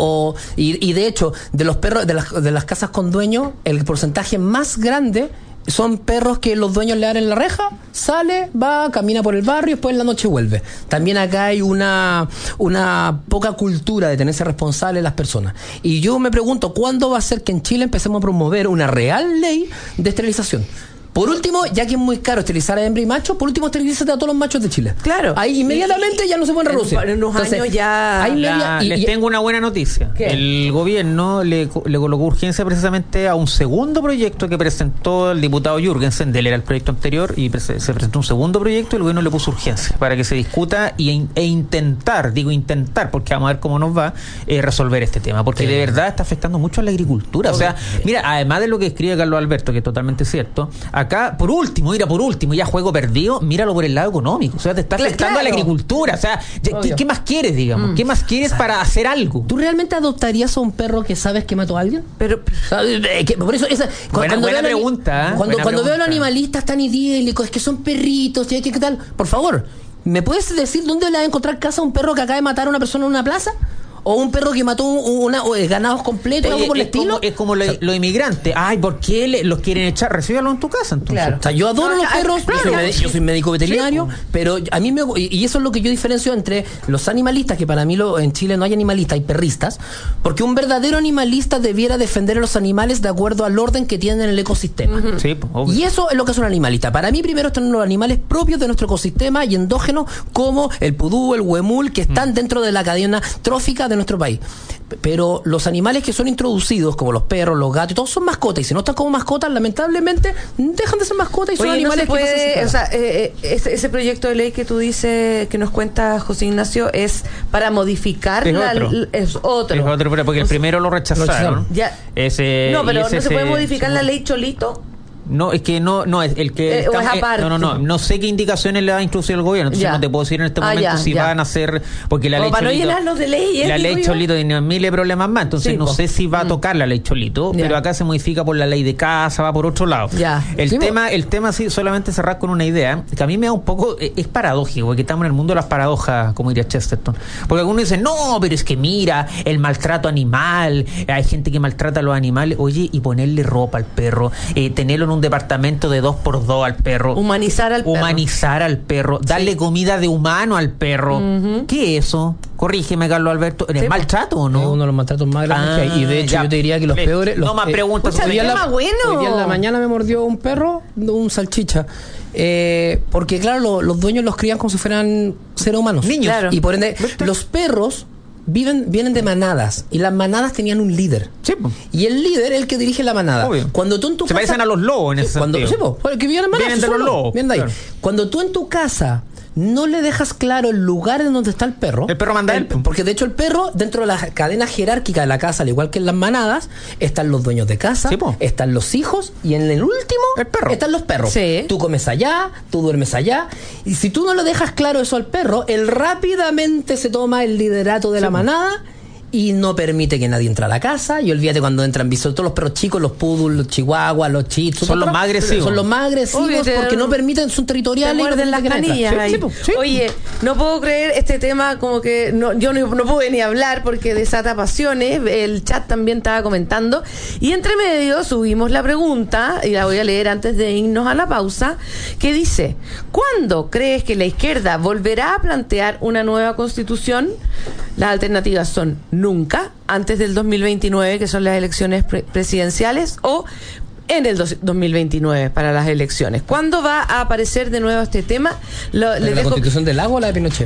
y de hecho, de los perros de las casas con dueños, el porcentaje más grande son perros que los dueños le abren la reja, sale, va, camina por el barrio y después en la noche vuelve. También acá hay una poca cultura de tenerse responsables las personas. Y yo me pregunto, ¿cuándo va a ser que en Chile empecemos a promover una real ley de esterilización? Por último, ya que es muy caro esterilizar a hembra y macho, por último esterilízate a todos los machos de Chile. Claro. Ahí inmediatamente ya no se pueden reproducir. En unos años ya... Les tengo una buena noticia. ¿Qué? El gobierno le colocó urgencia precisamente a un segundo proyecto que presentó el diputado Jürgensen. Él era el proyecto anterior y se presentó un segundo proyecto y el gobierno le puso urgencia para que se discuta e intentar, porque vamos a ver cómo nos va, resolver este tema. Porque de verdad está afectando mucho a la agricultura. O sea, mira, además de lo que escribe Carlos Alberto, que es totalmente cierto, acá, por último, ya juego perdido, míralo por el lado económico. O sea, te está afectando a la agricultura. O sea, ¿qué más quieres, digamos? ¿Qué más quieres para hacer algo? ¿Tú realmente adoptarías a un perro que sabes que mató a alguien? Pero por eso, buena pregunta. Cuando veo a los animalistas tan idílicos, que son perritos, ¿qué tal? Por favor, ¿me puedes decir dónde le va a encontrar casa a un perro que acaba de matar a una persona en una plaza? ¿O un perro que mató ganados completos, algo por el estilo? Es como los inmigrantes. Ay, ¿por qué los quieren echar? Recíbalo en tu casa, entonces. Claro. O sea, yo adoro los perros, yo soy médico veterinario, pero a mí y eso es lo que yo diferencio entre los animalistas, que para mí en Chile no hay animalistas, hay perristas, porque un verdadero animalista debiera defender a los animales de acuerdo al orden que tienen en el ecosistema. Uh-huh. Sí, obvio. Y eso es lo que es un animalista. Para mí primero están los animales propios de nuestro ecosistema y endógenos, como el pudú, el huemul, que están dentro de la cadena trófica de nuestro país. Pero los animales que son introducidos, como los perros, los gatos, todos son mascotas, y si no están como mascotas, lamentablemente dejan de ser mascotas y son animales ese proyecto de ley que tú dices, que nos cuenta José Ignacio, es para modificar es otro, porque el primero lo rechazaron. Pero no se puede modificar la ley Cholito. No, es que no es el que o es aparte. No sé qué indicaciones le va a introducir el gobierno, entonces no te puedo decir en este momento si van a hacer, porque la ley para Cholito, no llenarnos de leyes, la ley Cholito tiene miles de problemas más, entonces no sé si va a tocar la ley Cholito, pero acá se modifica por la ley de casa, va por otro lado. El tema sí, solamente cerrar con una idea que a mí me da un poco, es paradójico, porque estamos en el mundo de las paradojas, como diría Chesterton, porque algunos dicen, no, pero es que mira, el maltrato animal, hay gente que maltrata a los animales, oye, y ponerle ropa al perro, tenerlo en un departamento de 2x2 al perro, humanizar al perro, darle comida de humano al perro. ¿Qué es eso? Corrígeme, Carlos Alberto, ¿es maltrato o no? Es uno de los maltratos más grandes que hay. Y de hecho yo te diría que los peores... No más preguntas. Hoy día en la mañana me mordió un perro, un salchicha. Porque claro, los dueños los crían como si fueran seres humanos. Niños. Claro. Y por ende, los perros vienen de manadas, y las manadas tenían un líder. Sí, y el líder es el que dirige la manada. Obvio. Cuando tú en tu casa, parecen a los lobos en ese sentido. Que vienen de los lobos. Claro. Cuando tú en tu casa no le dejas claro el lugar en donde está el perro manda porque de hecho el perro, dentro de la cadena jerárquica de la casa, al igual que en las manadas, están los dueños de casa, están los hijos, y en el último están los perros. Tú comes allá, tú duermes allá, y si tú no le dejas claro eso al perro, él rápidamente se toma el liderato de la manada y no permite que nadie entre a la casa. Y olvídate cuando entran todos los perros chicos, los poodle, los chihuahuas, los shih tzu, son los más agresivos. Son los más agresivos porque no permiten, son territoriales. Te muerden las canillas. Oye, no puedo creer este tema, como que yo no pude ni hablar porque desata pasiones. El chat también estaba comentando. Y entre medio subimos la pregunta, y la voy a leer antes de irnos a la pausa, que dice: ¿cuándo crees que la izquierda volverá a plantear una nueva constitución? Las alternativas son nunca, antes del 2029, que son las elecciones presidenciales, o en el 2029 para las elecciones. ¿Cuándo va a aparecer de nuevo este tema? ¿La Constitución del Agua o la de Pinochet?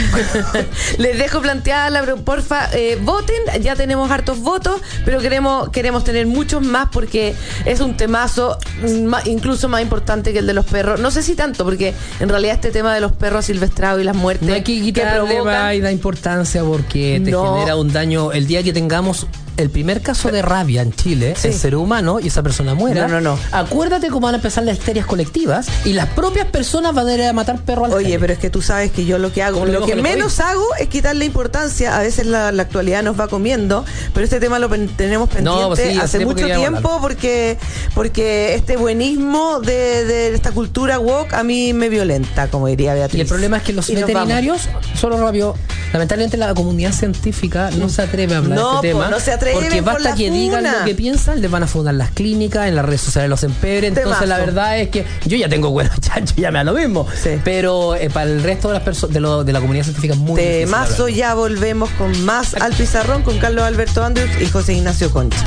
Les dejo planteada porfa, voten, ya tenemos hartos votos, pero queremos tener muchos más, porque es un temazo incluso más importante que el de los perros. No sé si tanto, porque en realidad este tema de los perros silvestrados y las muertes no hay que quitarle la importancia, porque te genera un daño. El día que tengamos el primer caso de rabia en Chile, el ser humano, y esa persona muera, no. Acuérdate cómo van a empezar las histerias colectivas y las propias personas van a ir a matar perros al Oye, pero es que tú sabes que yo lo que hago, lo que menos hago es quitarle importancia. A veces la actualidad nos va comiendo, pero este tema lo tenemos pendiente hace mucho tiempo porque este buenismo de esta cultura woke a mí me violenta, como diría Beatriz. Y el problema es que los veterinarios, solo rabio, lamentablemente la comunidad científica no se atreve a hablar de este tema. No se atreve, porque basta que digan lo que piensan, les van a fundar las clínicas, en las redes sociales los empebren. Entonces la verdad es que yo ya tengo cuero chancho, ya me da lo mismo. Sí. Pero para el resto de las personas de la comunidad científica es muy difícil. Temazo, ya volvemos con más Al Pizarrón con Carlos Alberto Andrews y José Ignacio Concha.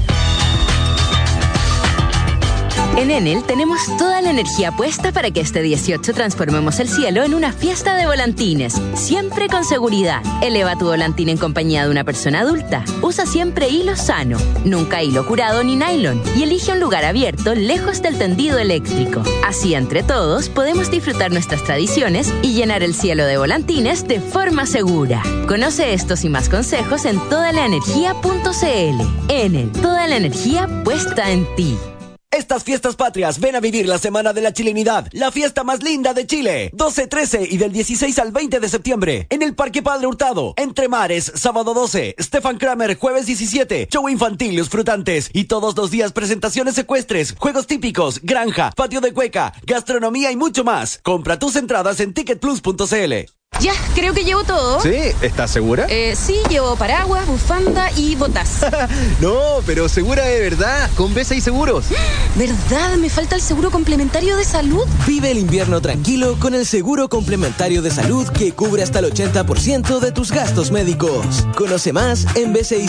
En Enel tenemos toda la energía puesta para que este 18 transformemos el cielo en una fiesta de volantines, siempre con seguridad. Eleva tu volantín en compañía de una persona adulta. Usa siempre hilo sano, nunca hilo curado ni nylon, y elige un lugar abierto lejos del tendido eléctrico. Así, entre todos, podemos disfrutar nuestras tradiciones y llenar el cielo de volantines de forma segura. Conoce estos y más consejos en todalaenergia.cl. Enel, toda la energía puesta en ti. Estas fiestas patrias, ven a vivir la Semana de la Chilenidad, la fiesta más linda de Chile. 12, 13 y del 16 al 20 de septiembre. En el Parque Padre Hurtado, Entre Mares, sábado 12. Stefan Kramer, jueves 17. Show infantil, Los Frutantes. Y todos los días presentaciones ecuestres, juegos típicos, granja, patio de cueca, gastronomía y mucho más. Compra tus entradas en ticketplus.cl. Ya, creo que llevo todo. ¿Sí? ¿Estás segura? Sí, llevo paraguas, bufanda y botas. No, pero segura de verdad, con BCI Seguros. ¿Verdad? Me falta el seguro complementario de salud. Vive el invierno tranquilo con el seguro complementario de salud que cubre hasta el 80% de tus gastos médicos. Conoce más en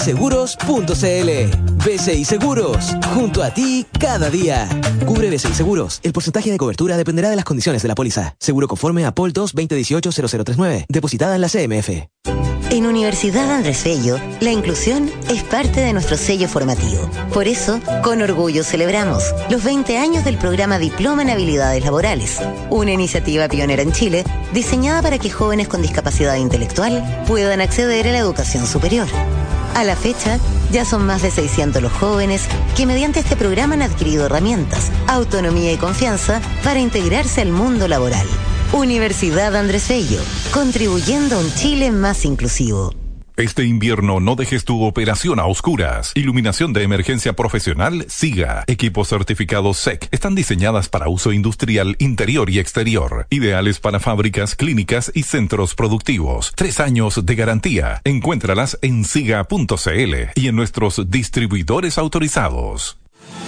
bciseguros.cl. BCI Seguros, junto a ti cada día. Cubre BCI Seguros. El porcentaje de cobertura dependerá de las condiciones de la póliza. Seguro conforme a POL 2 2018-0039. Depositada en la CMF. En Universidad Andrés Bello, la inclusión es parte de nuestro sello formativo. Por eso, con orgullo celebramos los 20 años del programa Diploma en Habilidades Laborales, una iniciativa pionera en Chile diseñada para que jóvenes con discapacidad intelectual puedan acceder a la educación superior. A la fecha, ya son más de 600 los jóvenes que mediante este programa han adquirido herramientas, autonomía y confianza para integrarse al mundo laboral. Universidad Andrés Bello, contribuyendo a un Chile más inclusivo. Este invierno no dejes tu operación a oscuras. Iluminación de emergencia profesional SIGA. Equipos certificados SEC. Están diseñadas para uso industrial interior y exterior. Ideales para fábricas, clínicas y centros productivos. 3 años de garantía. Encuéntralas en siga.cl y en nuestros distribuidores autorizados.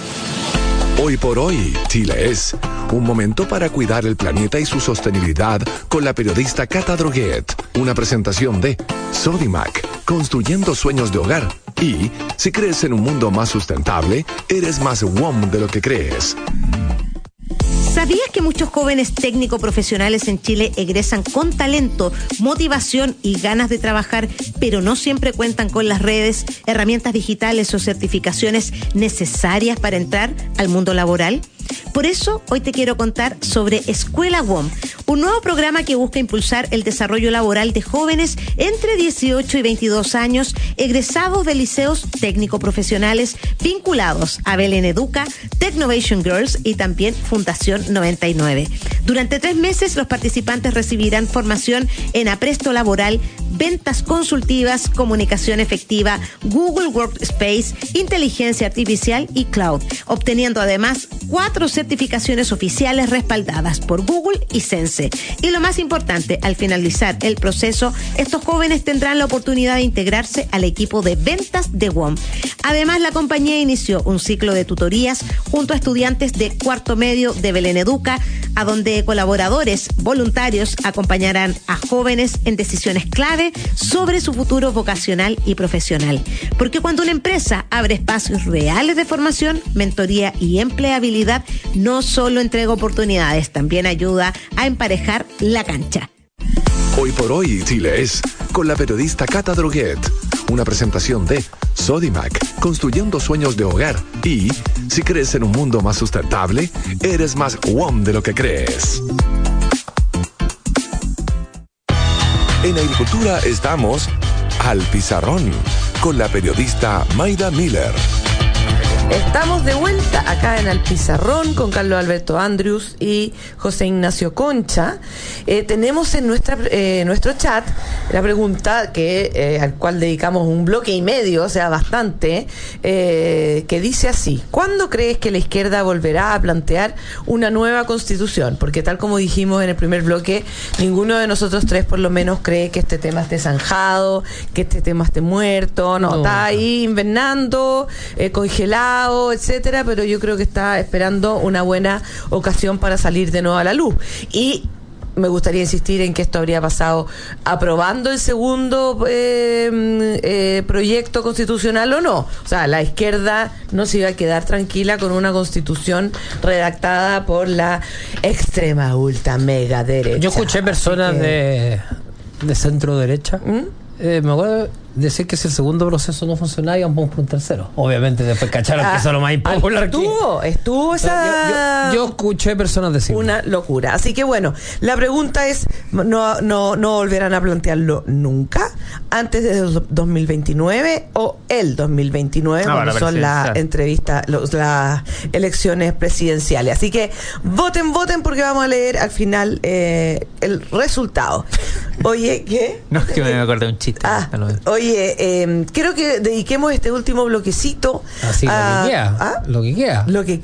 Hoy por hoy, Chile es un momento para cuidar el planeta y su sostenibilidad con la periodista Cata Droguet. Una presentación de Sodimac, construyendo sueños de hogar. Y si crees en un mundo más sustentable, eres más WOM de lo que crees. ¿Sabías que muchos jóvenes técnico-profesionales en Chile egresan con talento, motivación y ganas de trabajar, pero no siempre cuentan con las redes, herramientas digitales o certificaciones necesarias para entrar al mundo laboral? Por eso, hoy te quiero contar sobre Escuela WOM, un nuevo programa que busca impulsar el desarrollo laboral de jóvenes entre 18 y 22 años, egresados de liceos técnico-profesionales vinculados a Belén Educa, Technovation Girls y también Fundación 99. Durante 3 meses, los participantes recibirán formación en apresto laboral, ventas consultivas, comunicación efectiva, Google Workspace, inteligencia artificial y cloud, obteniendo además 4 certificaciones oficiales respaldadas por Google y Sense. Y lo más importante, al finalizar el proceso, estos jóvenes tendrán la oportunidad de integrarse al equipo de ventas de WOM. Además, la compañía inició un ciclo de tutorías junto a estudiantes de cuarto medio de Belén Educa, a donde colaboradores voluntarios acompañarán a jóvenes en decisiones clave sobre su futuro vocacional y profesional. Porque cuando una empresa abre espacios reales de formación, mentoría y empleabilidad, no solo entrega oportunidades, también ayuda a emparejar la cancha. Hoy por hoy, Chile es con la periodista Cata Droguet. Una presentación de Sodimac, construyendo sueños de hogar. Y si crees en un mundo más sustentable, eres más WOM de lo que crees. En agricultura estamos al pizarrón. con la periodista Mayda Miller. Estamos de vuelta acá en Al Pizarrón con Carlos Alberto Andrius y José Ignacio Concha. Tenemos en nuestro chat la pregunta al cual dedicamos un bloque y medio, o sea, bastante, que dice así: ¿cuándo crees que la izquierda volverá a plantear una nueva constitución? Porque tal como dijimos en el primer bloque, ninguno de nosotros tres por lo menos cree que este tema esté zanjado, que este tema esté muerto, no. Está ahí invernando, congelado, etcétera, pero yo creo que está esperando una buena ocasión para salir de nuevo a la luz. Y me gustaría insistir en que esto habría pasado aprobando el segundo proyecto constitucional o no. O sea, la izquierda no se iba a quedar tranquila con una constitución redactada por la extrema, ultra, mega derecha. Yo escuché personas de centro derecha. Me acuerdo decir que si el segundo proceso no funcionaba íbamos por un tercero. Obviamente después cacharon que eso es lo más impopular. Estuvo esa... Yo escuché personas decir una locura. Así que bueno, la pregunta es, no volverán a plantearlo nunca antes de 2029 o el 2029, cuando son las elecciones presidenciales. Así que voten porque vamos a leer al final el resultado. Oye, ¿qué? No, es que me acordé de un chiste. Quiero que dediquemos este último bloquecito lo que queda.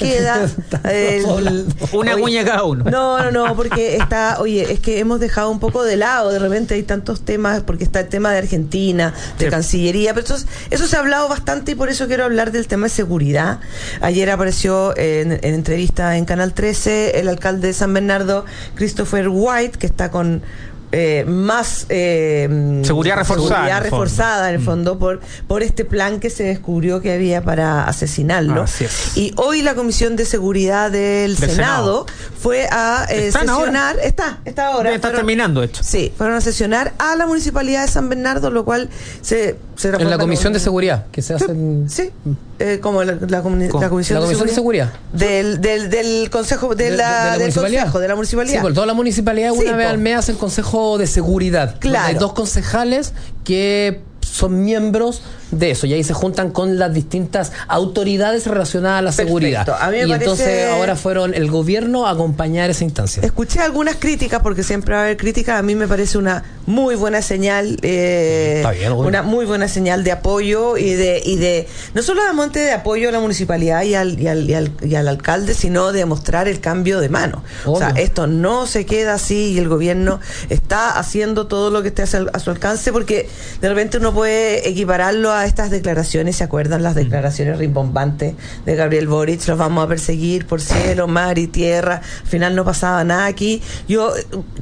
Una cuña cada uno. No, porque es que hemos dejado un poco de lado, de repente hay tantos temas, porque está el tema de Argentina, de Cancillería, pero eso se ha hablado bastante y por eso quiero hablar del tema de seguridad. Ayer apareció en entrevista en Canal 13 el alcalde de San Bernardo, Christopher White, que está con más seguridad reforzada en el fondo por este plan que se descubrió que había para asesinarlo. Y hoy la Comisión de Seguridad del Senado fue a sesionar. Está terminando esto. Sí, fueron a sesionar a la Municipalidad de San Bernardo, lo cual se en la Comisión de Seguridad que se hace como la Comisión de Seguridad del Consejo de la Municipalidad. Sí, por toda la municipalidad una vez al mes hacen Consejo de Seguridad. Claro. Hay 2 concejales que son miembros de eso, y ahí se juntan con las distintas autoridades relacionadas a la seguridad. Y entonces ahora fueron el gobierno a acompañar esa instancia. Escuché algunas críticas, porque siempre va a haber críticas. A mí me parece una muy buena señal, una muy buena señal de apoyo y de no solamente de apoyo a la municipalidad y al alcalde, sino de mostrar el cambio de mano. Obvio. O sea, esto no se queda así y el gobierno está haciendo todo lo que esté a su alcance, porque de repente uno puede equipararlo a estas declaraciones. ¿Se acuerdan las declaraciones rimbombantes de Gabriel Boric? Los vamos a perseguir por cielo, mar y tierra. Al final no pasaba nada aquí. Yo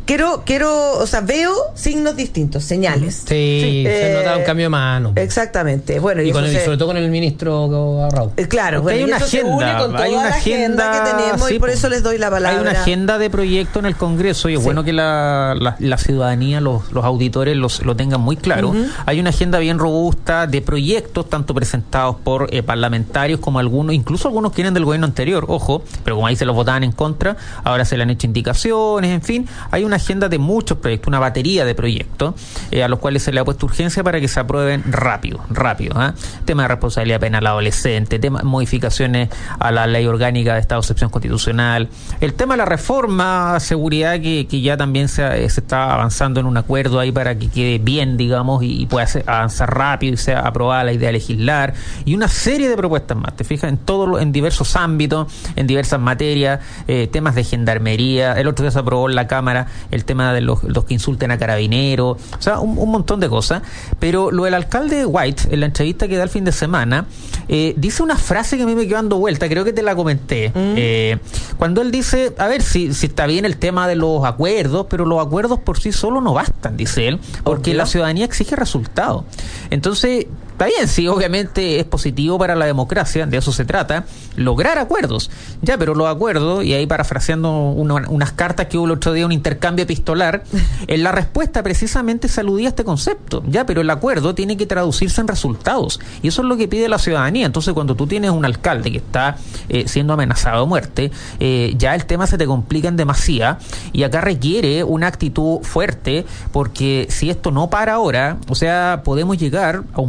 veo signos distintos, señales. Sí, se nota un cambio de mano. Exactamente. Bueno, y sobre todo con el ministro Arrau. Claro, hay una agenda, con toda la agenda que tenemos, y por eso les doy la palabra. Hay una agenda de proyecto en el Congreso y es bueno que la ciudadanía, los auditores lo tengan muy claro. Hay una agenda bien robusta de proyectos, tanto presentados por parlamentarios como incluso algunos que vienen del gobierno anterior, ojo, pero como ahí se los votaban en contra, ahora se le han hecho indicaciones, en fin, hay una agenda de muchos proyectos, una batería de proyectos a los cuales se le ha puesto urgencia para que se aprueben rápido. Tema de responsabilidad penal adolescente, modificaciones a la ley orgánica de estado de excepción constitucional, el tema de la reforma a seguridad que ya también se está avanzando en un acuerdo ahí para que quede bien, digamos, y pueda avanzar rápido y sea aprobada la idea de legislar, y una serie de propuestas más, te fijas, en diversos ámbitos, en diversas materias, temas de gendarmería. El otro día se aprobó en la Cámara el tema de los que insulten a carabineros, o sea, un montón de cosas. Pero lo del alcalde White, en la entrevista que da el fin de semana, dice una frase que a mí me quedó dando vuelta, creo que te la comenté, cuando él dice, a ver, si está bien el tema de los acuerdos, pero los acuerdos por sí solos no bastan, dice él, porque la ciudadanía exige resultados. Entonces, está bien, sí, obviamente es positivo para la democracia, de eso se trata, lograr acuerdos. Ya, pero los acuerdos, y ahí parafraseando unas cartas que hubo el otro día, un intercambio epistolar, en la respuesta precisamente se aludía a este concepto. Ya, pero el acuerdo tiene que traducirse en resultados, y eso es lo que pide la ciudadanía. Entonces, cuando tú tienes un alcalde que está siendo amenazado de muerte, ya el tema se te complica en demasía, y acá requiere una actitud fuerte, porque si esto no para ahora, o sea, podemos llegar a un punto de no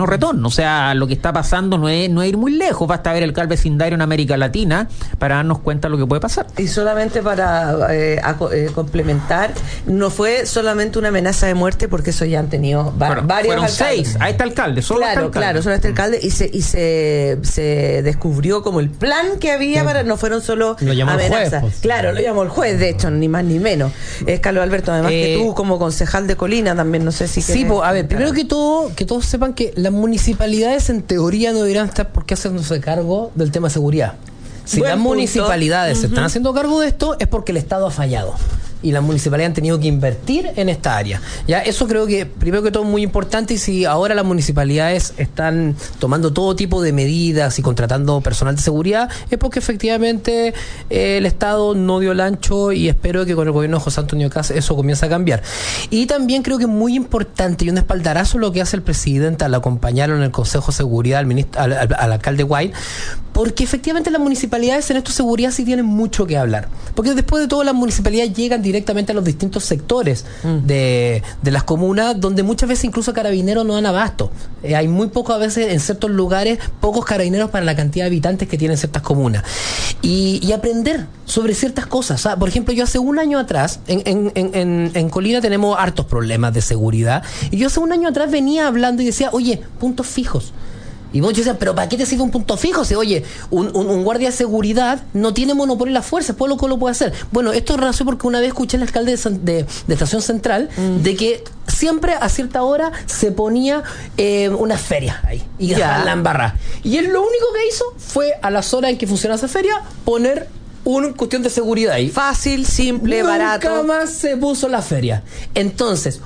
no retorno. O sea, lo que está pasando no es ir muy lejos, basta ver el vecindario en América Latina para darnos cuenta de lo que puede pasar. Y solamente para complementar, no fue solamente una amenaza de muerte, porque eso ya han tenido varios fueron alcaldes. 6 a este alcalde, solo claro, este alcalde. Claro, solo este alcalde, y se descubrió como el plan que había para, no fueron solo lo llamó amenazas. El juez, pues. Claro, lo llamó el juez, de hecho, ni más ni menos. Carlos Alberto, además que tú como concejal de Colina también, no sé si... Sí, pues, a ver, primero que todo, que todos sepan que las municipalidades en teoría no deberían estar por qué haciéndose cargo del tema de seguridad. Si Buen las punto. municipalidades se están haciendo cargo de esto, es porque el Estado ha fallado. Y las municipalidades han tenido que invertir en esta área. Ya, eso creo que, primero que todo, es muy importante. Y si ahora las municipalidades están tomando todo tipo de medidas y contratando personal de seguridad, es porque efectivamente el Estado no dio el ancho, y espero que con el gobierno de José Antonio Kast eso comience a cambiar. Y también creo que es muy importante y un espaldarazo lo que hace el presidente al acompañarlo en el Consejo de Seguridad al alcalde White, porque efectivamente las municipalidades en esto de seguridad sí tienen mucho que hablar. Porque después de todo, las municipalidades llegan directamente a los distintos sectores de las comunas, donde muchas veces incluso carabineros no dan abasto. Hay muy pocos, a veces en ciertos lugares, pocos carabineros para la cantidad de habitantes que tienen ciertas comunas. Y aprender sobre ciertas cosas. O sea, por ejemplo, yo hace un año atrás, en Colina tenemos hartos problemas de seguridad, y yo hace un año atrás venía hablando y decía, oye, puntos fijos. Y vos decías, pero ¿para qué te sirve un punto fijo? Si, oye, un guardia de seguridad no tiene monopolio en las fuerzas, pues lo puede hacer. Bueno, esto es razón porque una vez escuché al alcalde de Estación Central de que siempre a cierta hora se ponía una feria ahí y dejaban la embarrada. Y él lo único que hizo fue, a las horas en que funcionaba esa feria, poner una cuestión de seguridad ahí. Fácil, simple, barato. Nunca más se puso la feria. Entonces,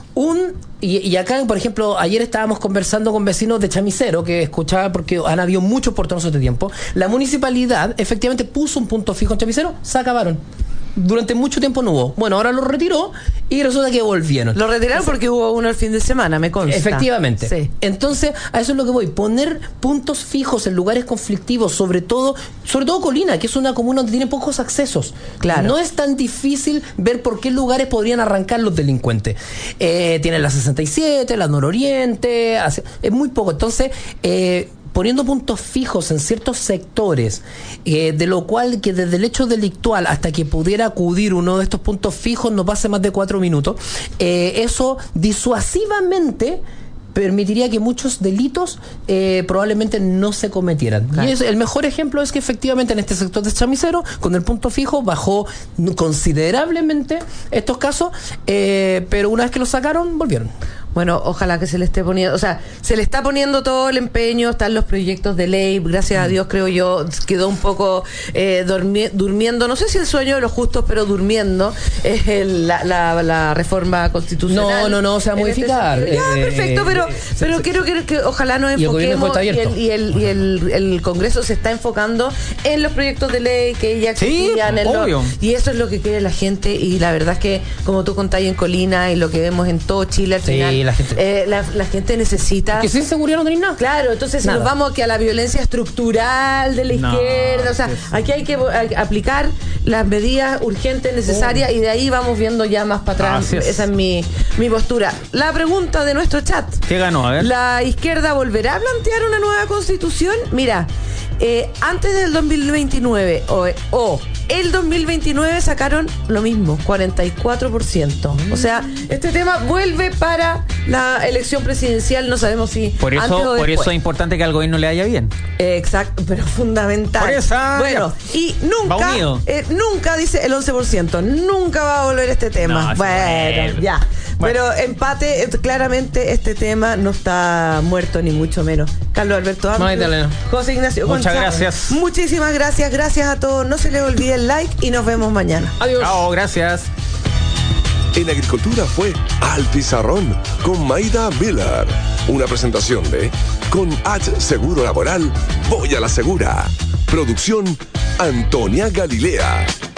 y acá, por ejemplo, ayer estábamos conversando con vecinos de Chamicero, que escuchaba, porque han habido muchos portones de tiempo. La municipalidad efectivamente puso un punto fijo en Chamicero, se acabaron. Durante mucho tiempo no hubo. Bueno, ahora lo retiró y resulta que volvieron. Lo retiraron porque hubo uno el fin de semana, me consta. Efectivamente. Sí. Entonces, a eso es lo que voy. Poner puntos fijos en lugares conflictivos, sobre todo Colina, que es una comuna donde tiene pocos accesos. Claro. No es tan difícil ver por qué lugares podrían arrancar los delincuentes. Tienen la 67, la Nororiente, es muy poco. Entonces, poniendo puntos fijos en ciertos sectores, de lo cual que desde el hecho delictual hasta que pudiera acudir uno de estos puntos fijos no pase más de 4 minutos, eso disuasivamente permitiría que muchos delitos probablemente no se cometieran. Claro. Y el mejor ejemplo es que efectivamente en este sector de Chamicero, con el punto fijo, bajó considerablemente estos casos, pero una vez que lo sacaron, volvieron. Bueno, ojalá que se le esté poniendo, o sea, se le está poniendo todo el empeño, están los proyectos de ley, gracias a Dios, creo yo, quedó un poco durmiendo, no sé si el sueño de los justos, pero durmiendo, es la reforma constitucional. No, se va a modificar. Perfecto, pero quiero que ojalá nos enfoquemos y el Congreso se está enfocando en los proyectos de ley que ya existían. Y eso es lo que quiere la gente, y la verdad es que, como tú contáis en Colina y lo que vemos en todo Chile al final, la gente necesita... Que sin seguridad no tenéis nada. Claro, entonces si nos vamos que a la violencia estructural de la izquierda, o sea, aquí hay que aplicar las medidas urgentes, necesarias, y de ahí vamos viendo ya más para atrás. Esa es mi postura. La pregunta de nuestro chat. ¿Qué ganó? A ver. ¿La izquierda volverá a plantear una nueva constitución? Mira, antes del 2029 o el 2029 sacaron lo mismo, 44%. O sea, este tema vuelve para la elección presidencial, no sabemos si por eso es importante que al gobierno le vaya bien. Exacto, pero fundamental. Por eso, bueno, y nunca dice el 11%, nunca va a volver este tema. No, bueno, ya. Pero empate, claramente este tema no está muerto, ni mucho menos. Carlos Alberto Amplio, José Ignacio Muchas Concha, gracias. Muchísimas gracias a todos. No se les olvide el like y nos vemos mañana. Adiós. Chao, gracias. En Agricultura fue Al Pizarrón con Maida Miller. Una presentación de Con H Seguro Laboral, voy a la segura. Producción Antonia Galilea.